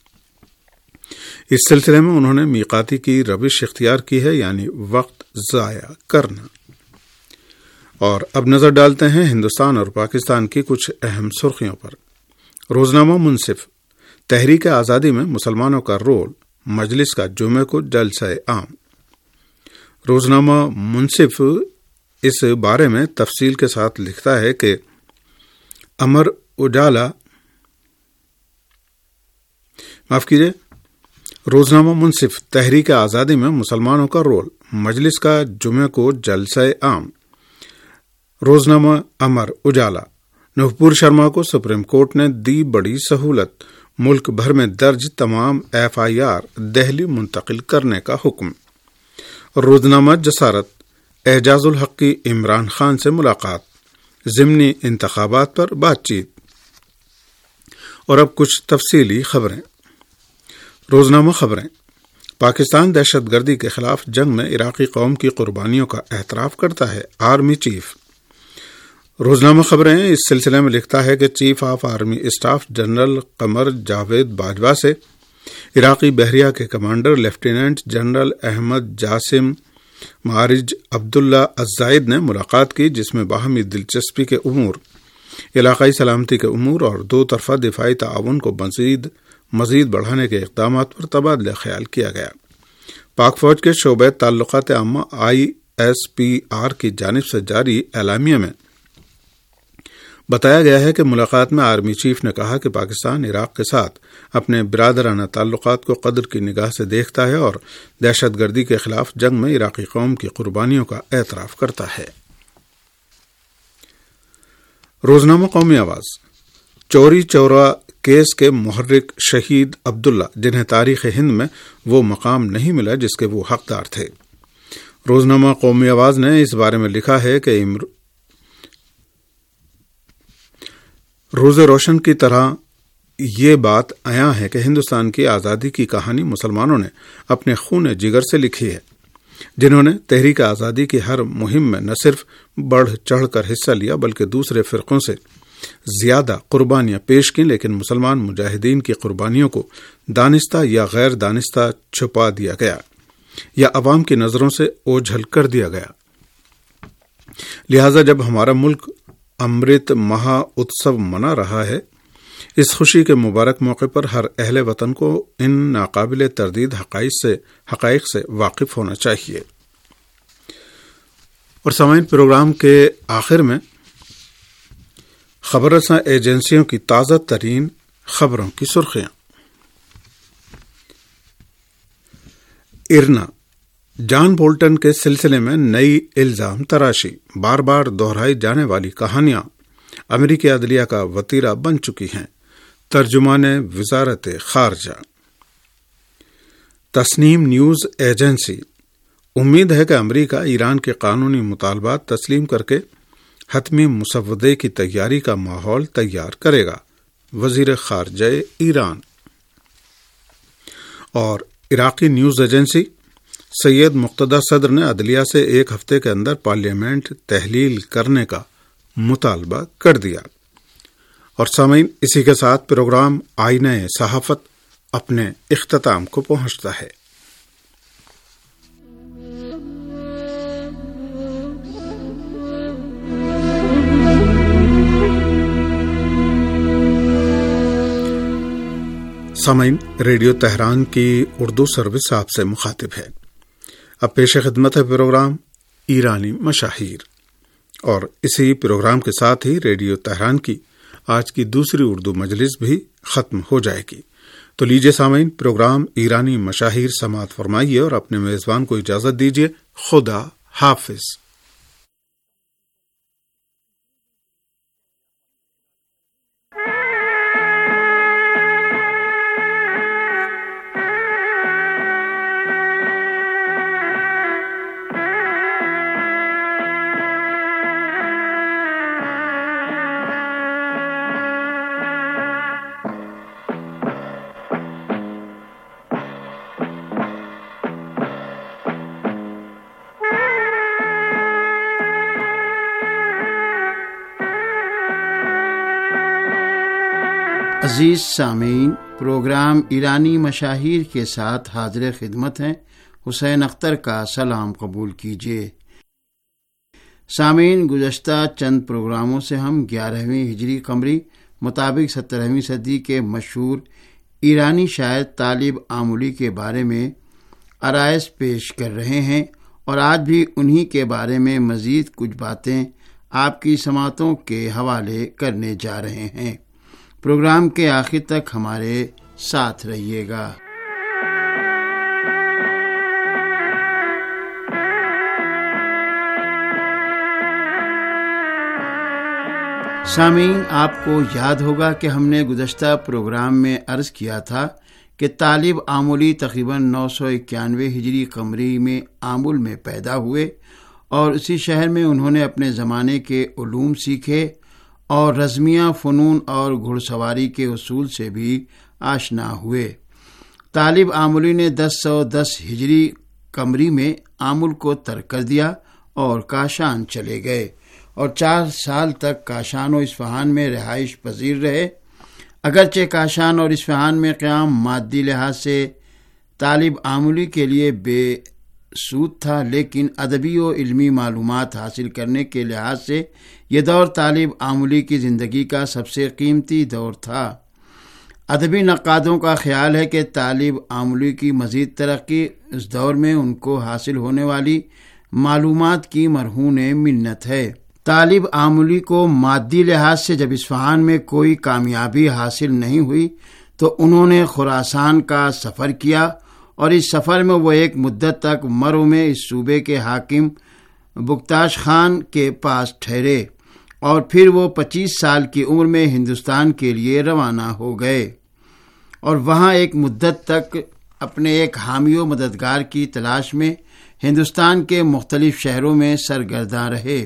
اس سلسلے میں انہوں نے میقاتی کی روش اختیار کی ہے، یعنی وقت ضائع کرنا۔ اور اب نظر ڈالتے ہیں ہندوستان اور پاکستان کی کچھ اہم سرخیوں پر۔ روزنامہ منصف تحریک آزادی میں مسلمانوں کا رول، مجلس کا جمعے کو جلسہ عام۔ روزنامہ منصف اس بارے میں تفصیل کے ساتھ لکھتا ہے کہ امر اجالا معاف کیجیے روزنامہ منصف تحریک آزادی میں مسلمانوں کا رول، مجلس کا جمعے کو جلسہ عام۔ روزنامہ امر اجالا نوپور شرما کو سپریم کورٹ نے دی بڑی سہولت، ملک بھر میں درج تمام ایف آئی آر دہلی منتقل کرنے کا حکم۔ روزنامہ جسارت اعجاز الحق کی عمران خان سے ملاقات، ضمنی انتخابات پر بات چیت۔ اور اب کچھ تفصیلی خبریں۔ روزنامہ خبریں پاکستان دہشت گردی کے خلاف جنگ میں عراقی قوم کی قربانیوں کا اعتراف کرتا ہے، آرمی چیف۔ روزنامہ خبریں اس سلسلے میں لکھتا ہے کہ chief of army staff general Qamar Javed Bajwa سے عراقی بحریہ کے commander lieutenant general Ahmed Jasim Maarij Abdullah Alzaid نے ملاقات کی، جس میں باہمی دلچسپی کے امور، علاقائی سلامتی کے امور اور دو طرفہ دفاعی تعاون کو مزید مزید بڑھانے کے اقدامات پر تبادلہ خیال کیا گیا۔ پاک فوج کے شعبہ تعلقات عامہ آئی ایس پی آر کی جانب سے جاری اعلامیہ میں بتایا گیا ہے کہ ملاقات میں آرمی چیف نے کہا کہ پاکستان عراق کے ساتھ اپنے برادرانہ تعلقات کو قدر کی نگاہ سے دیکھتا ہے اور دہشت گردی کے خلاف جنگ میں عراقی قوم کی قربانیوں کا اعتراف کرتا ہے۔ روزنامہ قومی آواز چوری چورا کیس کے محرک شہید عبداللہ، جنہیں تاریخ ہند میں وہ مقام نہیں ملا جس کے وہ حقدار تھے۔ روزنامہ قومی آواز نے اس بارے میں لکھا ہے کہ روز روشن کی طرح یہ بات عیاں ہے کہ ہندوستان کی آزادی کی کہانی مسلمانوں نے اپنے خون جگر سے لکھی ہے، جنہوں نے تحریک آزادی کی ہر مہم میں نہ صرف بڑھ چڑھ کر حصہ لیا بلکہ دوسرے فرقوں سے زیادہ قربانیاں پیش کی، لیکن مسلمان مجاہدین کی قربانیوں کو دانستہ یا غیر دانستہ چھپا دیا گیا یا عوام کی نظروں سے اوجھل کر دیا گیا۔ لہذا جب ہمارا ملک امرت مہا اتسو منا رہا ہے، اس خوشی کے مبارک موقع پر ہر اہل وطن کو ان ناقابل تردید حقائق سے حقائق سے واقف ہونا چاہیے۔ اور سامعین، پروگرام کے آخر میں خبر رساں ایجنسیوں کی تازہ ترین خبروں کی سرخیاں۔ ارنا جان بولٹن کے سلسلے میں نئی الزام تراشی، بار بار دہرائی جانے والی کہانیاں امریکی عدلیہ کا وتیرہ بن چکی ہیں۔ ترجمان وزارت خارجہ۔ تسنیم نیوز ایجنسی امید ہے کہ امریکہ ایران کے قانونی مطالبات تسلیم کر کے حتمی مسودے کی تیاری کا ماحول تیار کرے گا، وزیر خارجہ ایران۔ اور عراقی نیوز ایجنسی سید مقتدی صدر نے عدلیہ سے ایک ہفتے کے اندر پارلیمنٹ تحلیل کرنے کا مطالبہ کر دیا۔ اور سامعین، اسی کے ساتھ پروگرام آئینہ صحافت اپنے اختتام کو پہنچتا ہے۔ सामीन, रेडियो तेहरान की उर्दू सर्विस आपसे मुखातिब है। अब पेश खिदमत है प्रोग्राम ईरानी मशाहीर, और इसी प्रोग्राम के साथ ही रेडियो तेहरान की आज की दूसरी उर्दू मजलिस भी खत्म हो जाएगी। तो लीजिए सामीन, प्रोग्राम ईरानी मशाहीर समाअत फरमाइए और अपने मेजबान को इजाजत दीजिए। खुदा हाफिज। अजीज सामीन, प्रोग्राम ईरानी मशाहीर के साथ हाजिर खिदमत हैं। हुसैन अख्तर का सलाम कबूल कीजिए। सामीन, गुज़श्ता चंद प्रोग्रामों से हम ग्यारहवीं हिजरी कमरी मुताबिक सत्रहवीं सदी के मशहूर ईरानी शायर तालिब आमुली के बारे में आराइश पेश कर रहे हैं, और आज भी उन्हीं के बारे में मज़ीद कुछ बातें आपकी समातों के हवाले करने जा रहे हैं। प्रोग्राम के आखिर तक हमारे साथ रहिएगा। सामीन, आपको याद होगा कि हमने गुज़श्ता प्रोग्राम में अर्ज़ किया था कि तालिब आमुली तकरीबन नौ सौ इक्यानवे हिजरी कमरी में आमुल में पैदा हुए, और उसी शहर में उन्होंने अपने ज़माने के उलूम सीखे और रज़मिया फ़नून और घुड़सवारी के उसूल से भी आशना हुए। तालिब आमुली ने दस सौ दस हिजरी कमरी में आमुल को तर्क कर दिया और काशान चले गए, और चार साल तक काशान और इस्फहान में रिहाइश पजीर रहे। अगरचे काशान और इस्फहान में क़याम मादी लिहाज से तालिब आमुली के लिए बेसूद था, लेकिन अदबी और इल्मी मालूमात हासिल करने के लिहाज से ये दौर तालिब आमुली की ज़िंदगी का सबसे कीमती दौर था। अदबी नक़ादों का ख्याल है कि तालिब आमुली की मज़ीद तरक्की इस दौर में उनको हासिल होने वाली मालूमात की मरहून मिन्नत है। तालिब आमुली को मादी लिहाज से जब इस्फहान में कोई कामयाबी हासिल नहीं हुई तो उन्होंने खुरासान का सफ़र किया, और इस सफ़र में वो एक मुद्दत तक मरो में इस सूबे के हाकिम बुख्ताश खान के पास ठहरे, और फिर वो पच्चीस साल की उम्र में हिंदुस्तान के लिए रवाना हो गए, और वहाँ एक मुद्दत तक अपने एक हामी व मददगार की तलाश में हिंदुस्तान के मुख्तलिफ शहरों में सरगर्दा रहे।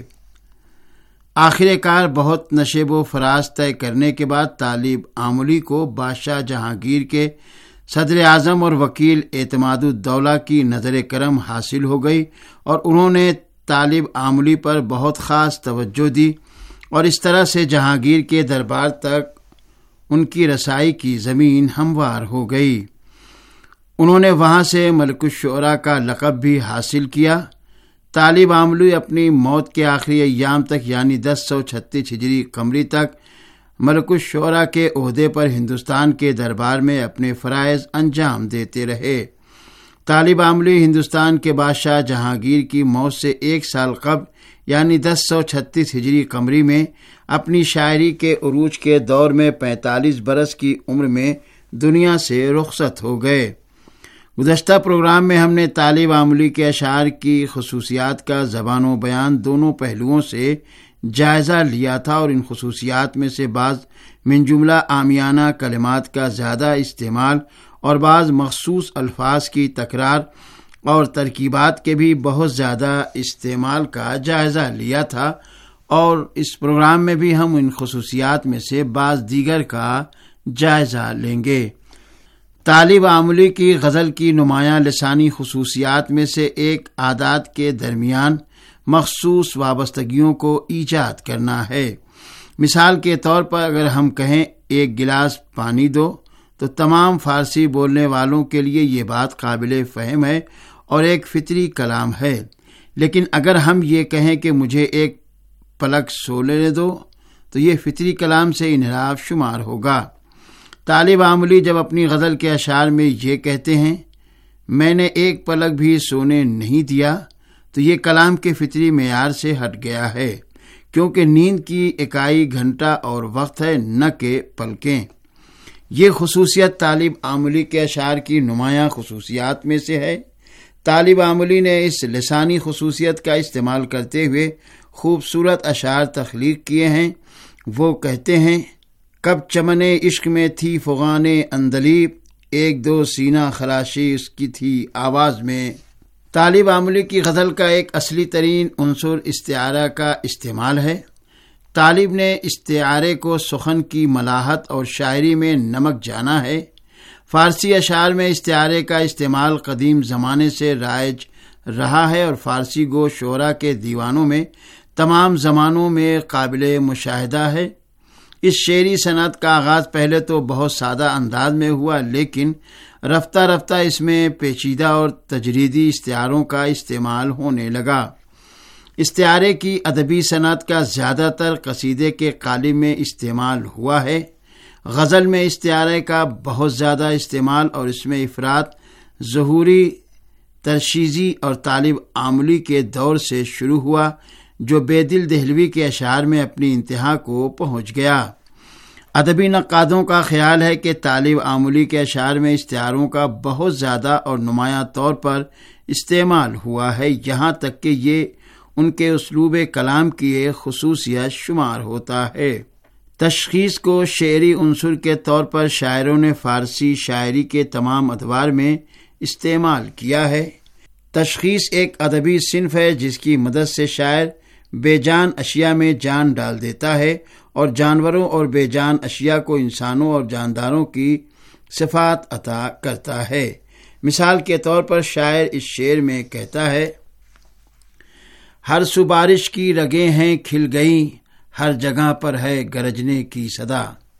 आखिरकार बहुत नशेब व फराज तय करने के बाद तालिब आमुली को बादशाह जहांगीर के सदर आज़म और वकील एतमादुद्दौला की नज़र करम हासिल हो गई, और उन्होंने तालिब आमुली पर बहुत ख़ास तवज्जो दी, और इस तरह से जहांगीर के दरबार तक उनकी रसाई की ज़मीन हमवार हो गई। उन्होंने वहाँ से मलिकुश्शोरा का लक़ब भी हासिल किया। तालिब आमुली अपनी मौत के आखिरी अय्याम तक यानी दस सौ छत्तीस हिजरी कमरी तक मलिकुश्शोरा के ओहदे पर हिंदुस्तान के दरबार में अपने फ़राइज़ अंजाम देते रहे। तालिब आमुली हिंदुस्तान के बादशाह जहांगीर की मौत से एक साल कबल यानी दस सौ छत्तीस हिजरी कमरी में अपनी शायरी के उरूज के दौर में पैंतालीस बरस की उम्र में दुनिया से रुखसत हो गए। गुज़श्ता प्रोग्राम में हमने तालिब आमुली के अशार की खसूसियात का ज़बान बयान दोनों पहलुओं से जायज़ा लिया था, और इन खसूसियात में से बाज़ मिन जुमला आमियाना कलिमात का ज़्यादा इस्तेमाल और बाज़ मखसूस अल्फाज की तकरार और तरकीबात के भी बहुत ज़्यादा इस्तेमाल का जायज़ा लिया था, और इस प्रोग्राम में भी हम इन खसूसियात में से बाज़ दीगर का जायज़ा लेंगे। तालिब आमुली की गज़ल की नुमायां लसानी खसूसियात में से एक आदात के दरमियान मखसूस वाबस्तगियों को ईजाद करना है। मिसाल के तौर पर अगर हम कहें एक गिलास पानी दो, तो तमाम फ़ारसी बोलने वालों के लिए ये बात काबिल फ़हम है और एक फितरी कलाम है, लेकिन अगर हम ये कहें कि मुझे एक पलक सोने दो, तो ये फितरी कलाम से इनहराफ शुमार होगा। طالب عاملی جب اپنی غزل کے اشعار میں یہ کہتے ہیں میں نے ایک پلک بھی سونے نہیں دیا، تو یہ کلام کے فطری معیار سے ہٹ گیا ہے، کیونکہ نیند کی اکائی گھنٹہ اور وقت ہے، نہ کہ پلکیں۔ یہ خصوصیت طالب عاملی کے اشعار کی نمایاں خصوصیات میں سے ہے۔ طالب عاملی نے اس لسانی خصوصیت کا استعمال کرتے ہوئے خوبصورت اشعار تخلیق کیے ہیں۔ وہ کہتے ہیں کب چمنے عشق میں تھی فغان اندلیب، ایک دو سینہ خراشی اس کی تھی آواز میں۔ طالب عاملی کی غزل کا ایک اصلی ترین عنصر استعارہ کا استعمال ہے۔ طالب نے استعارے کو سخن کی ملاحت اور شاعری میں نمک جانا ہے۔ فارسی اشعار میں استعارے کا استعمال قدیم زمانے سے رائج رہا ہے اور فارسی گو شعراء کے دیوانوں میں تمام زمانوں میں قابل مشاہدہ ہے۔ اس شعری صنعت کا آغاز پہلے تو بہت سادہ انداز میں ہوا، لیکن رفتہ رفتہ اس میں پیچیدہ اور تجریدی استعاروں کا استعمال ہونے لگا۔ استعارے کی ادبی صنعت کا زیادہ تر قصیدے کے قالب میں استعمال ہوا ہے۔ غزل میں استعارے کا بہت زیادہ استعمال اور اس میں افراد ظہوری، ترشیزی اور طالب عاملی کے دور سے شروع ہوا، جو بے دل دہلوی کے اشعار میں اپنی انتہا کو پہنچ گیا۔ ادبی نقادوں کا خیال ہے کہ طالب عاملی کے اشعار میں استعاروں کا بہت زیادہ اور نمایاں طور پر استعمال ہوا ہے، یہاں تک کہ یہ ان کے اسلوب کلام کی ایک خصوصیت شمار ہوتا ہے۔ تشخیص کو شعری عنصر کے طور پر شاعروں نے فارسی شاعری کے تمام ادوار میں استعمال کیا ہے۔ تشخیص ایک ادبی صنف ہے جس کی مدد سے شاعر بے جان اشیاء میں جان ڈال دیتا ہے اور جانوروں اور بے جان اشیاء کو انسانوں اور جانداروں کی صفات عطا کرتا ہے۔ مثال کے طور پر شاعر اس شعر میں کہتا ہے ہر سو بارش کی رگیں ہیں کھل گئیں، ہر جگہ پر ہے گرجنے کی صدا۔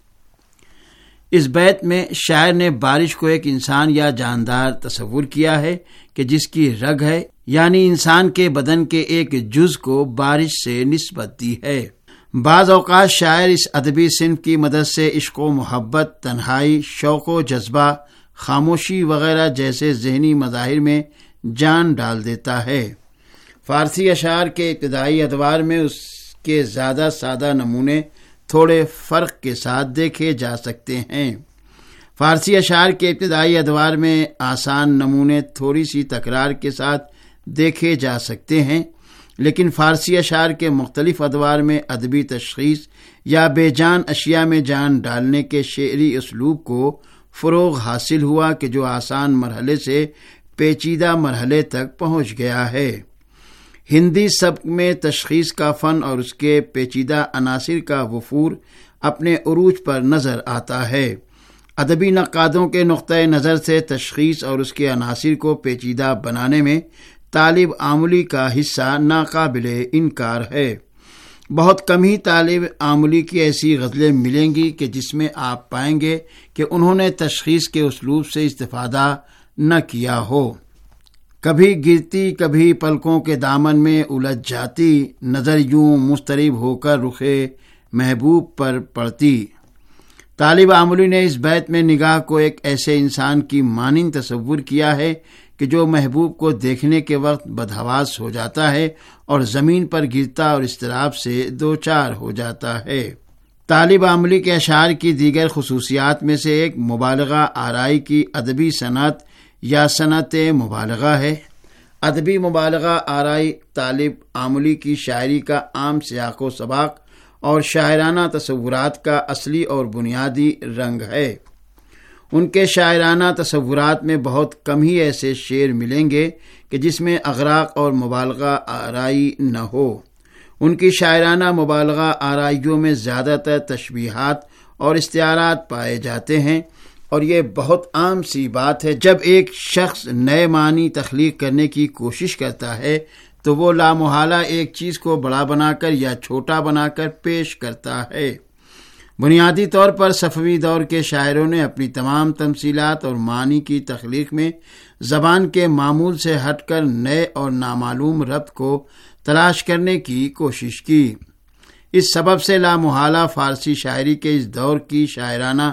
اس بیت میں شاعر نے بارش کو ایک انسان یا جاندار تصور کیا ہے کہ جس کی رگ ہے، یعنی انسان کے بدن کے ایک جز کو بارش سے نسبت دی ہے۔ بعض اوقات شاعر اس ادبی صنف کی مدد سے عشق و محبت، تنہائی، شوق و جذبہ، خاموشی وغیرہ جیسے ذہنی مظاہر میں جان ڈال دیتا ہے۔ فارسی اشعار کے ابتدائی ادوار میں اس کے زیادہ سادہ نمونے تھوڑے فرق کے ساتھ دیکھے جا سکتے ہیں۔ فارسی اشعار کے ابتدائی ادوار میں آسان نمونے تھوڑی سی تکرار کے ساتھ دیکھے جا سکتے ہیں، لیکن فارسی اشعار کے مختلف ادوار میں ادبی تشخیص یا بے جان اشیاء میں جان ڈالنے کے شعری اسلوب کو فروغ حاصل ہوا کہ جو آسان مرحلے سے پیچیدہ مرحلے تک پہنچ گیا ہے۔ ہندی سبک میں تشخیص کا فن اور اس کے پیچیدہ عناصر کا وفور اپنے عروج پر نظر آتا ہے۔ ادبی نقادوں کے نقطۂ نظر سے تشخیص اور اس کے عناصر کو پیچیدہ بنانے میں طالب عاملی کا حصہ ناقابل انکار ہے۔ بہت کم ہی طالب عاملی کی ایسی غزلیں ملیں گی کہ جس میں آپ پائیں گے کہ انہوں نے تشخیص کے اسلوب سے استفادہ نہ کیا ہو۔ کبھی گرتی کبھی پلکوں کے دامن میں الجھ جاتی، نظر یوں مضطرب ہو کر رخے محبوب پر پڑتی۔ طالب عاملی نے اس بیت میں نگاہ کو ایک ایسے انسان کی مانند تصور کیا ہے کہ جو محبوب کو دیکھنے کے وقت بدحواس ہو جاتا ہے اور زمین پر گرتا اور اضطراب سے دوچار ہو جاتا ہے۔ طالب عاملی کے اشعار کی دیگر خصوصیات میں سے ایک مبالغہ آرائی کی ادبی صنعت یا صنعت مبالغہ ہے۔ ادبی مبالغہ آرائی طالب عاملی کی شاعری کا عام سیاق و سباق اور شاعرانہ تصورات کا اصلی اور بنیادی رنگ ہے۔ ان کے شاعرانہ تصورات میں بہت کم ہی ایسے شعر ملیں گے کہ جس میں اغراق اور مبالغہ آرائی نہ ہو۔ ان کی شاعرانہ مبالغہ آرائیوں میں زیادہ تر تشبیہات اور استعارات پائے جاتے ہیں، اور یہ بہت عام سی بات ہے جب ایک شخص نئے معنی تخلیق کرنے کی کوشش کرتا ہے تو وہ لامحالہ ایک چیز کو بڑا بنا کر یا چھوٹا بنا کر پیش کرتا ہے۔ بنیادی طور پر صفوی دور کے شاعروں نے اپنی تمام تمثیلات اور معنی کی تخلیق میں زبان کے معمول سے ہٹ کر نئے اور نامعلوم ربط کو تلاش کرنے کی کوشش کی۔ اس سبب سے لامحالہ فارسی شاعری کے اس دور کی شاعرانہ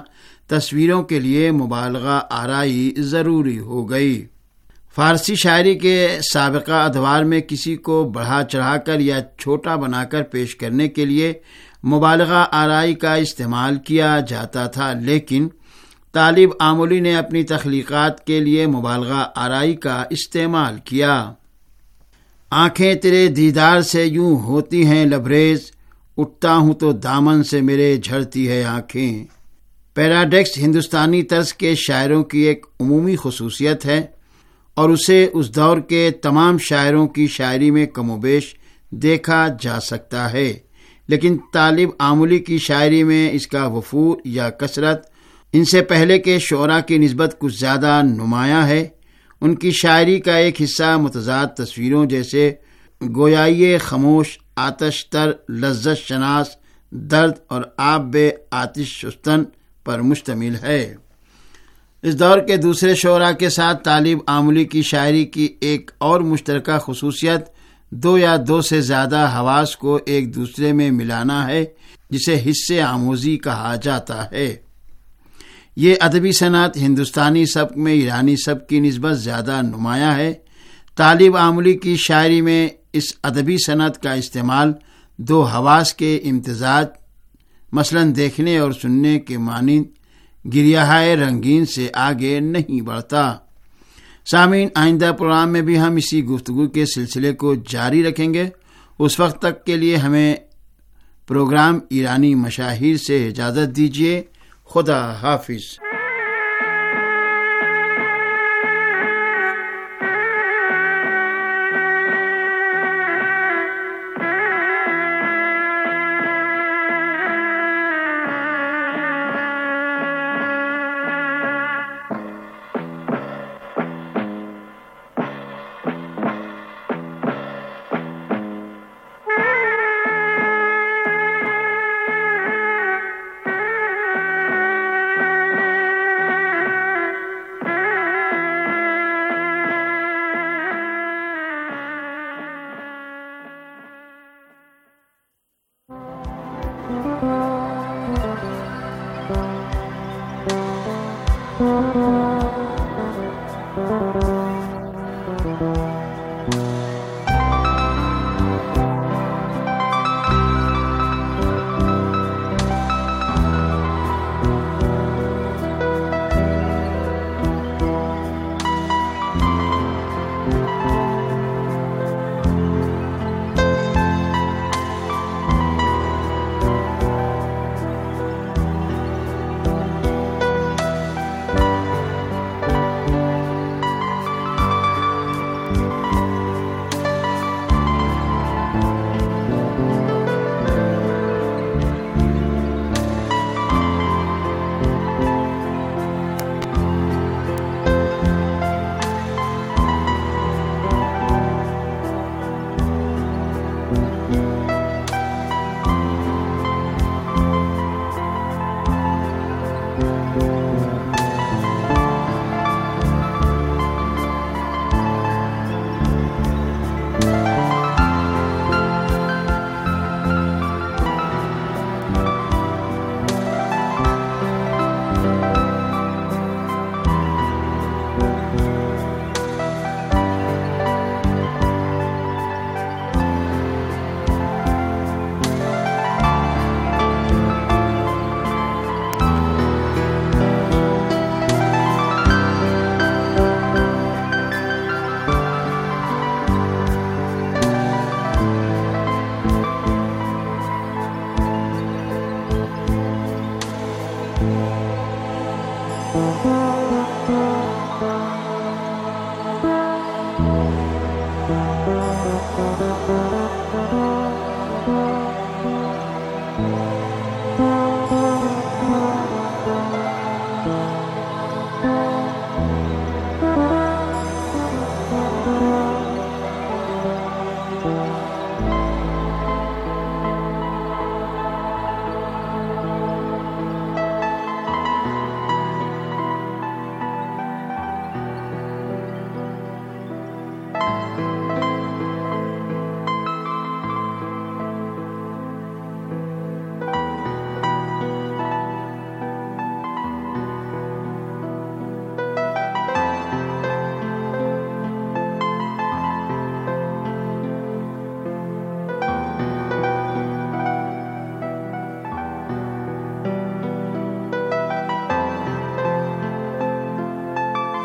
تصویروں کے لیے مبالغہ آرائی ضروری ہو گئی۔ فارسی شاعری کے سابقہ ادوار میں کسی کو بڑھا چڑھا کر یا چھوٹا بنا کر پیش کرنے کے لیے مبالغہ آرائی کا استعمال کیا جاتا تھا، لیکن طالب آملی نے اپنی تخلیقات کے لیے مبالغہ آرائی کا استعمال کیا۔ آنکھیں تیرے دیدار سے یوں ہوتی ہیں لبریز، اٹھتا ہوں تو دامن سے میرے جھڑتی ہے آنکھیں۔ پیراڈکس ہندوستانی طرز کے شاعروں کی ایک عمومی خصوصیت ہے اور اسے اس دور کے تمام شاعروں کی شاعری میں کم و بیش دیکھا جا سکتا ہے، لیکن طالب آملی کی شاعری میں اس کا وفور یا کثرت ان سے پہلے کے شعراء کی نسبت کچھ زیادہ نمایاں ہے۔ ان کی شاعری کا ایک حصہ متضاد تصویروں جیسے گویائی خاموش، آتش تر، لذت شناس، درد اور آب بے آتش شستن پر مشتمل ہے۔ اس دور کے دوسرے شعراء کے ساتھ طالب آملی کی شاعری کی ایک اور مشترکہ خصوصیت دو یا دو سے زیادہ حواس کو ایک دوسرے میں ملانا ہے، جسے حصے آموزی کہا جاتا ہے۔ یہ ادبی صنعت ہندوستانی سبک میں ایرانی سبک کی نسبت زیادہ نمایاں ہے۔ طالب آملی کی شاعری میں اس ادبی صنعت کا استعمال دو حواس کے امتزاج مثلاً دیکھنے اور سننے کے مانند گریہائے رنگین سے آگے نہیں بڑھتا۔ سامعین، آئندہ پروگرام میں بھی ہم اسی گفتگو کے سلسلے کو جاری رکھیں گے۔ اس وقت تک کے لیے ہمیں پروگرام ایرانی مشاہیر سے اجازت دیجیے۔ خدا حافظ۔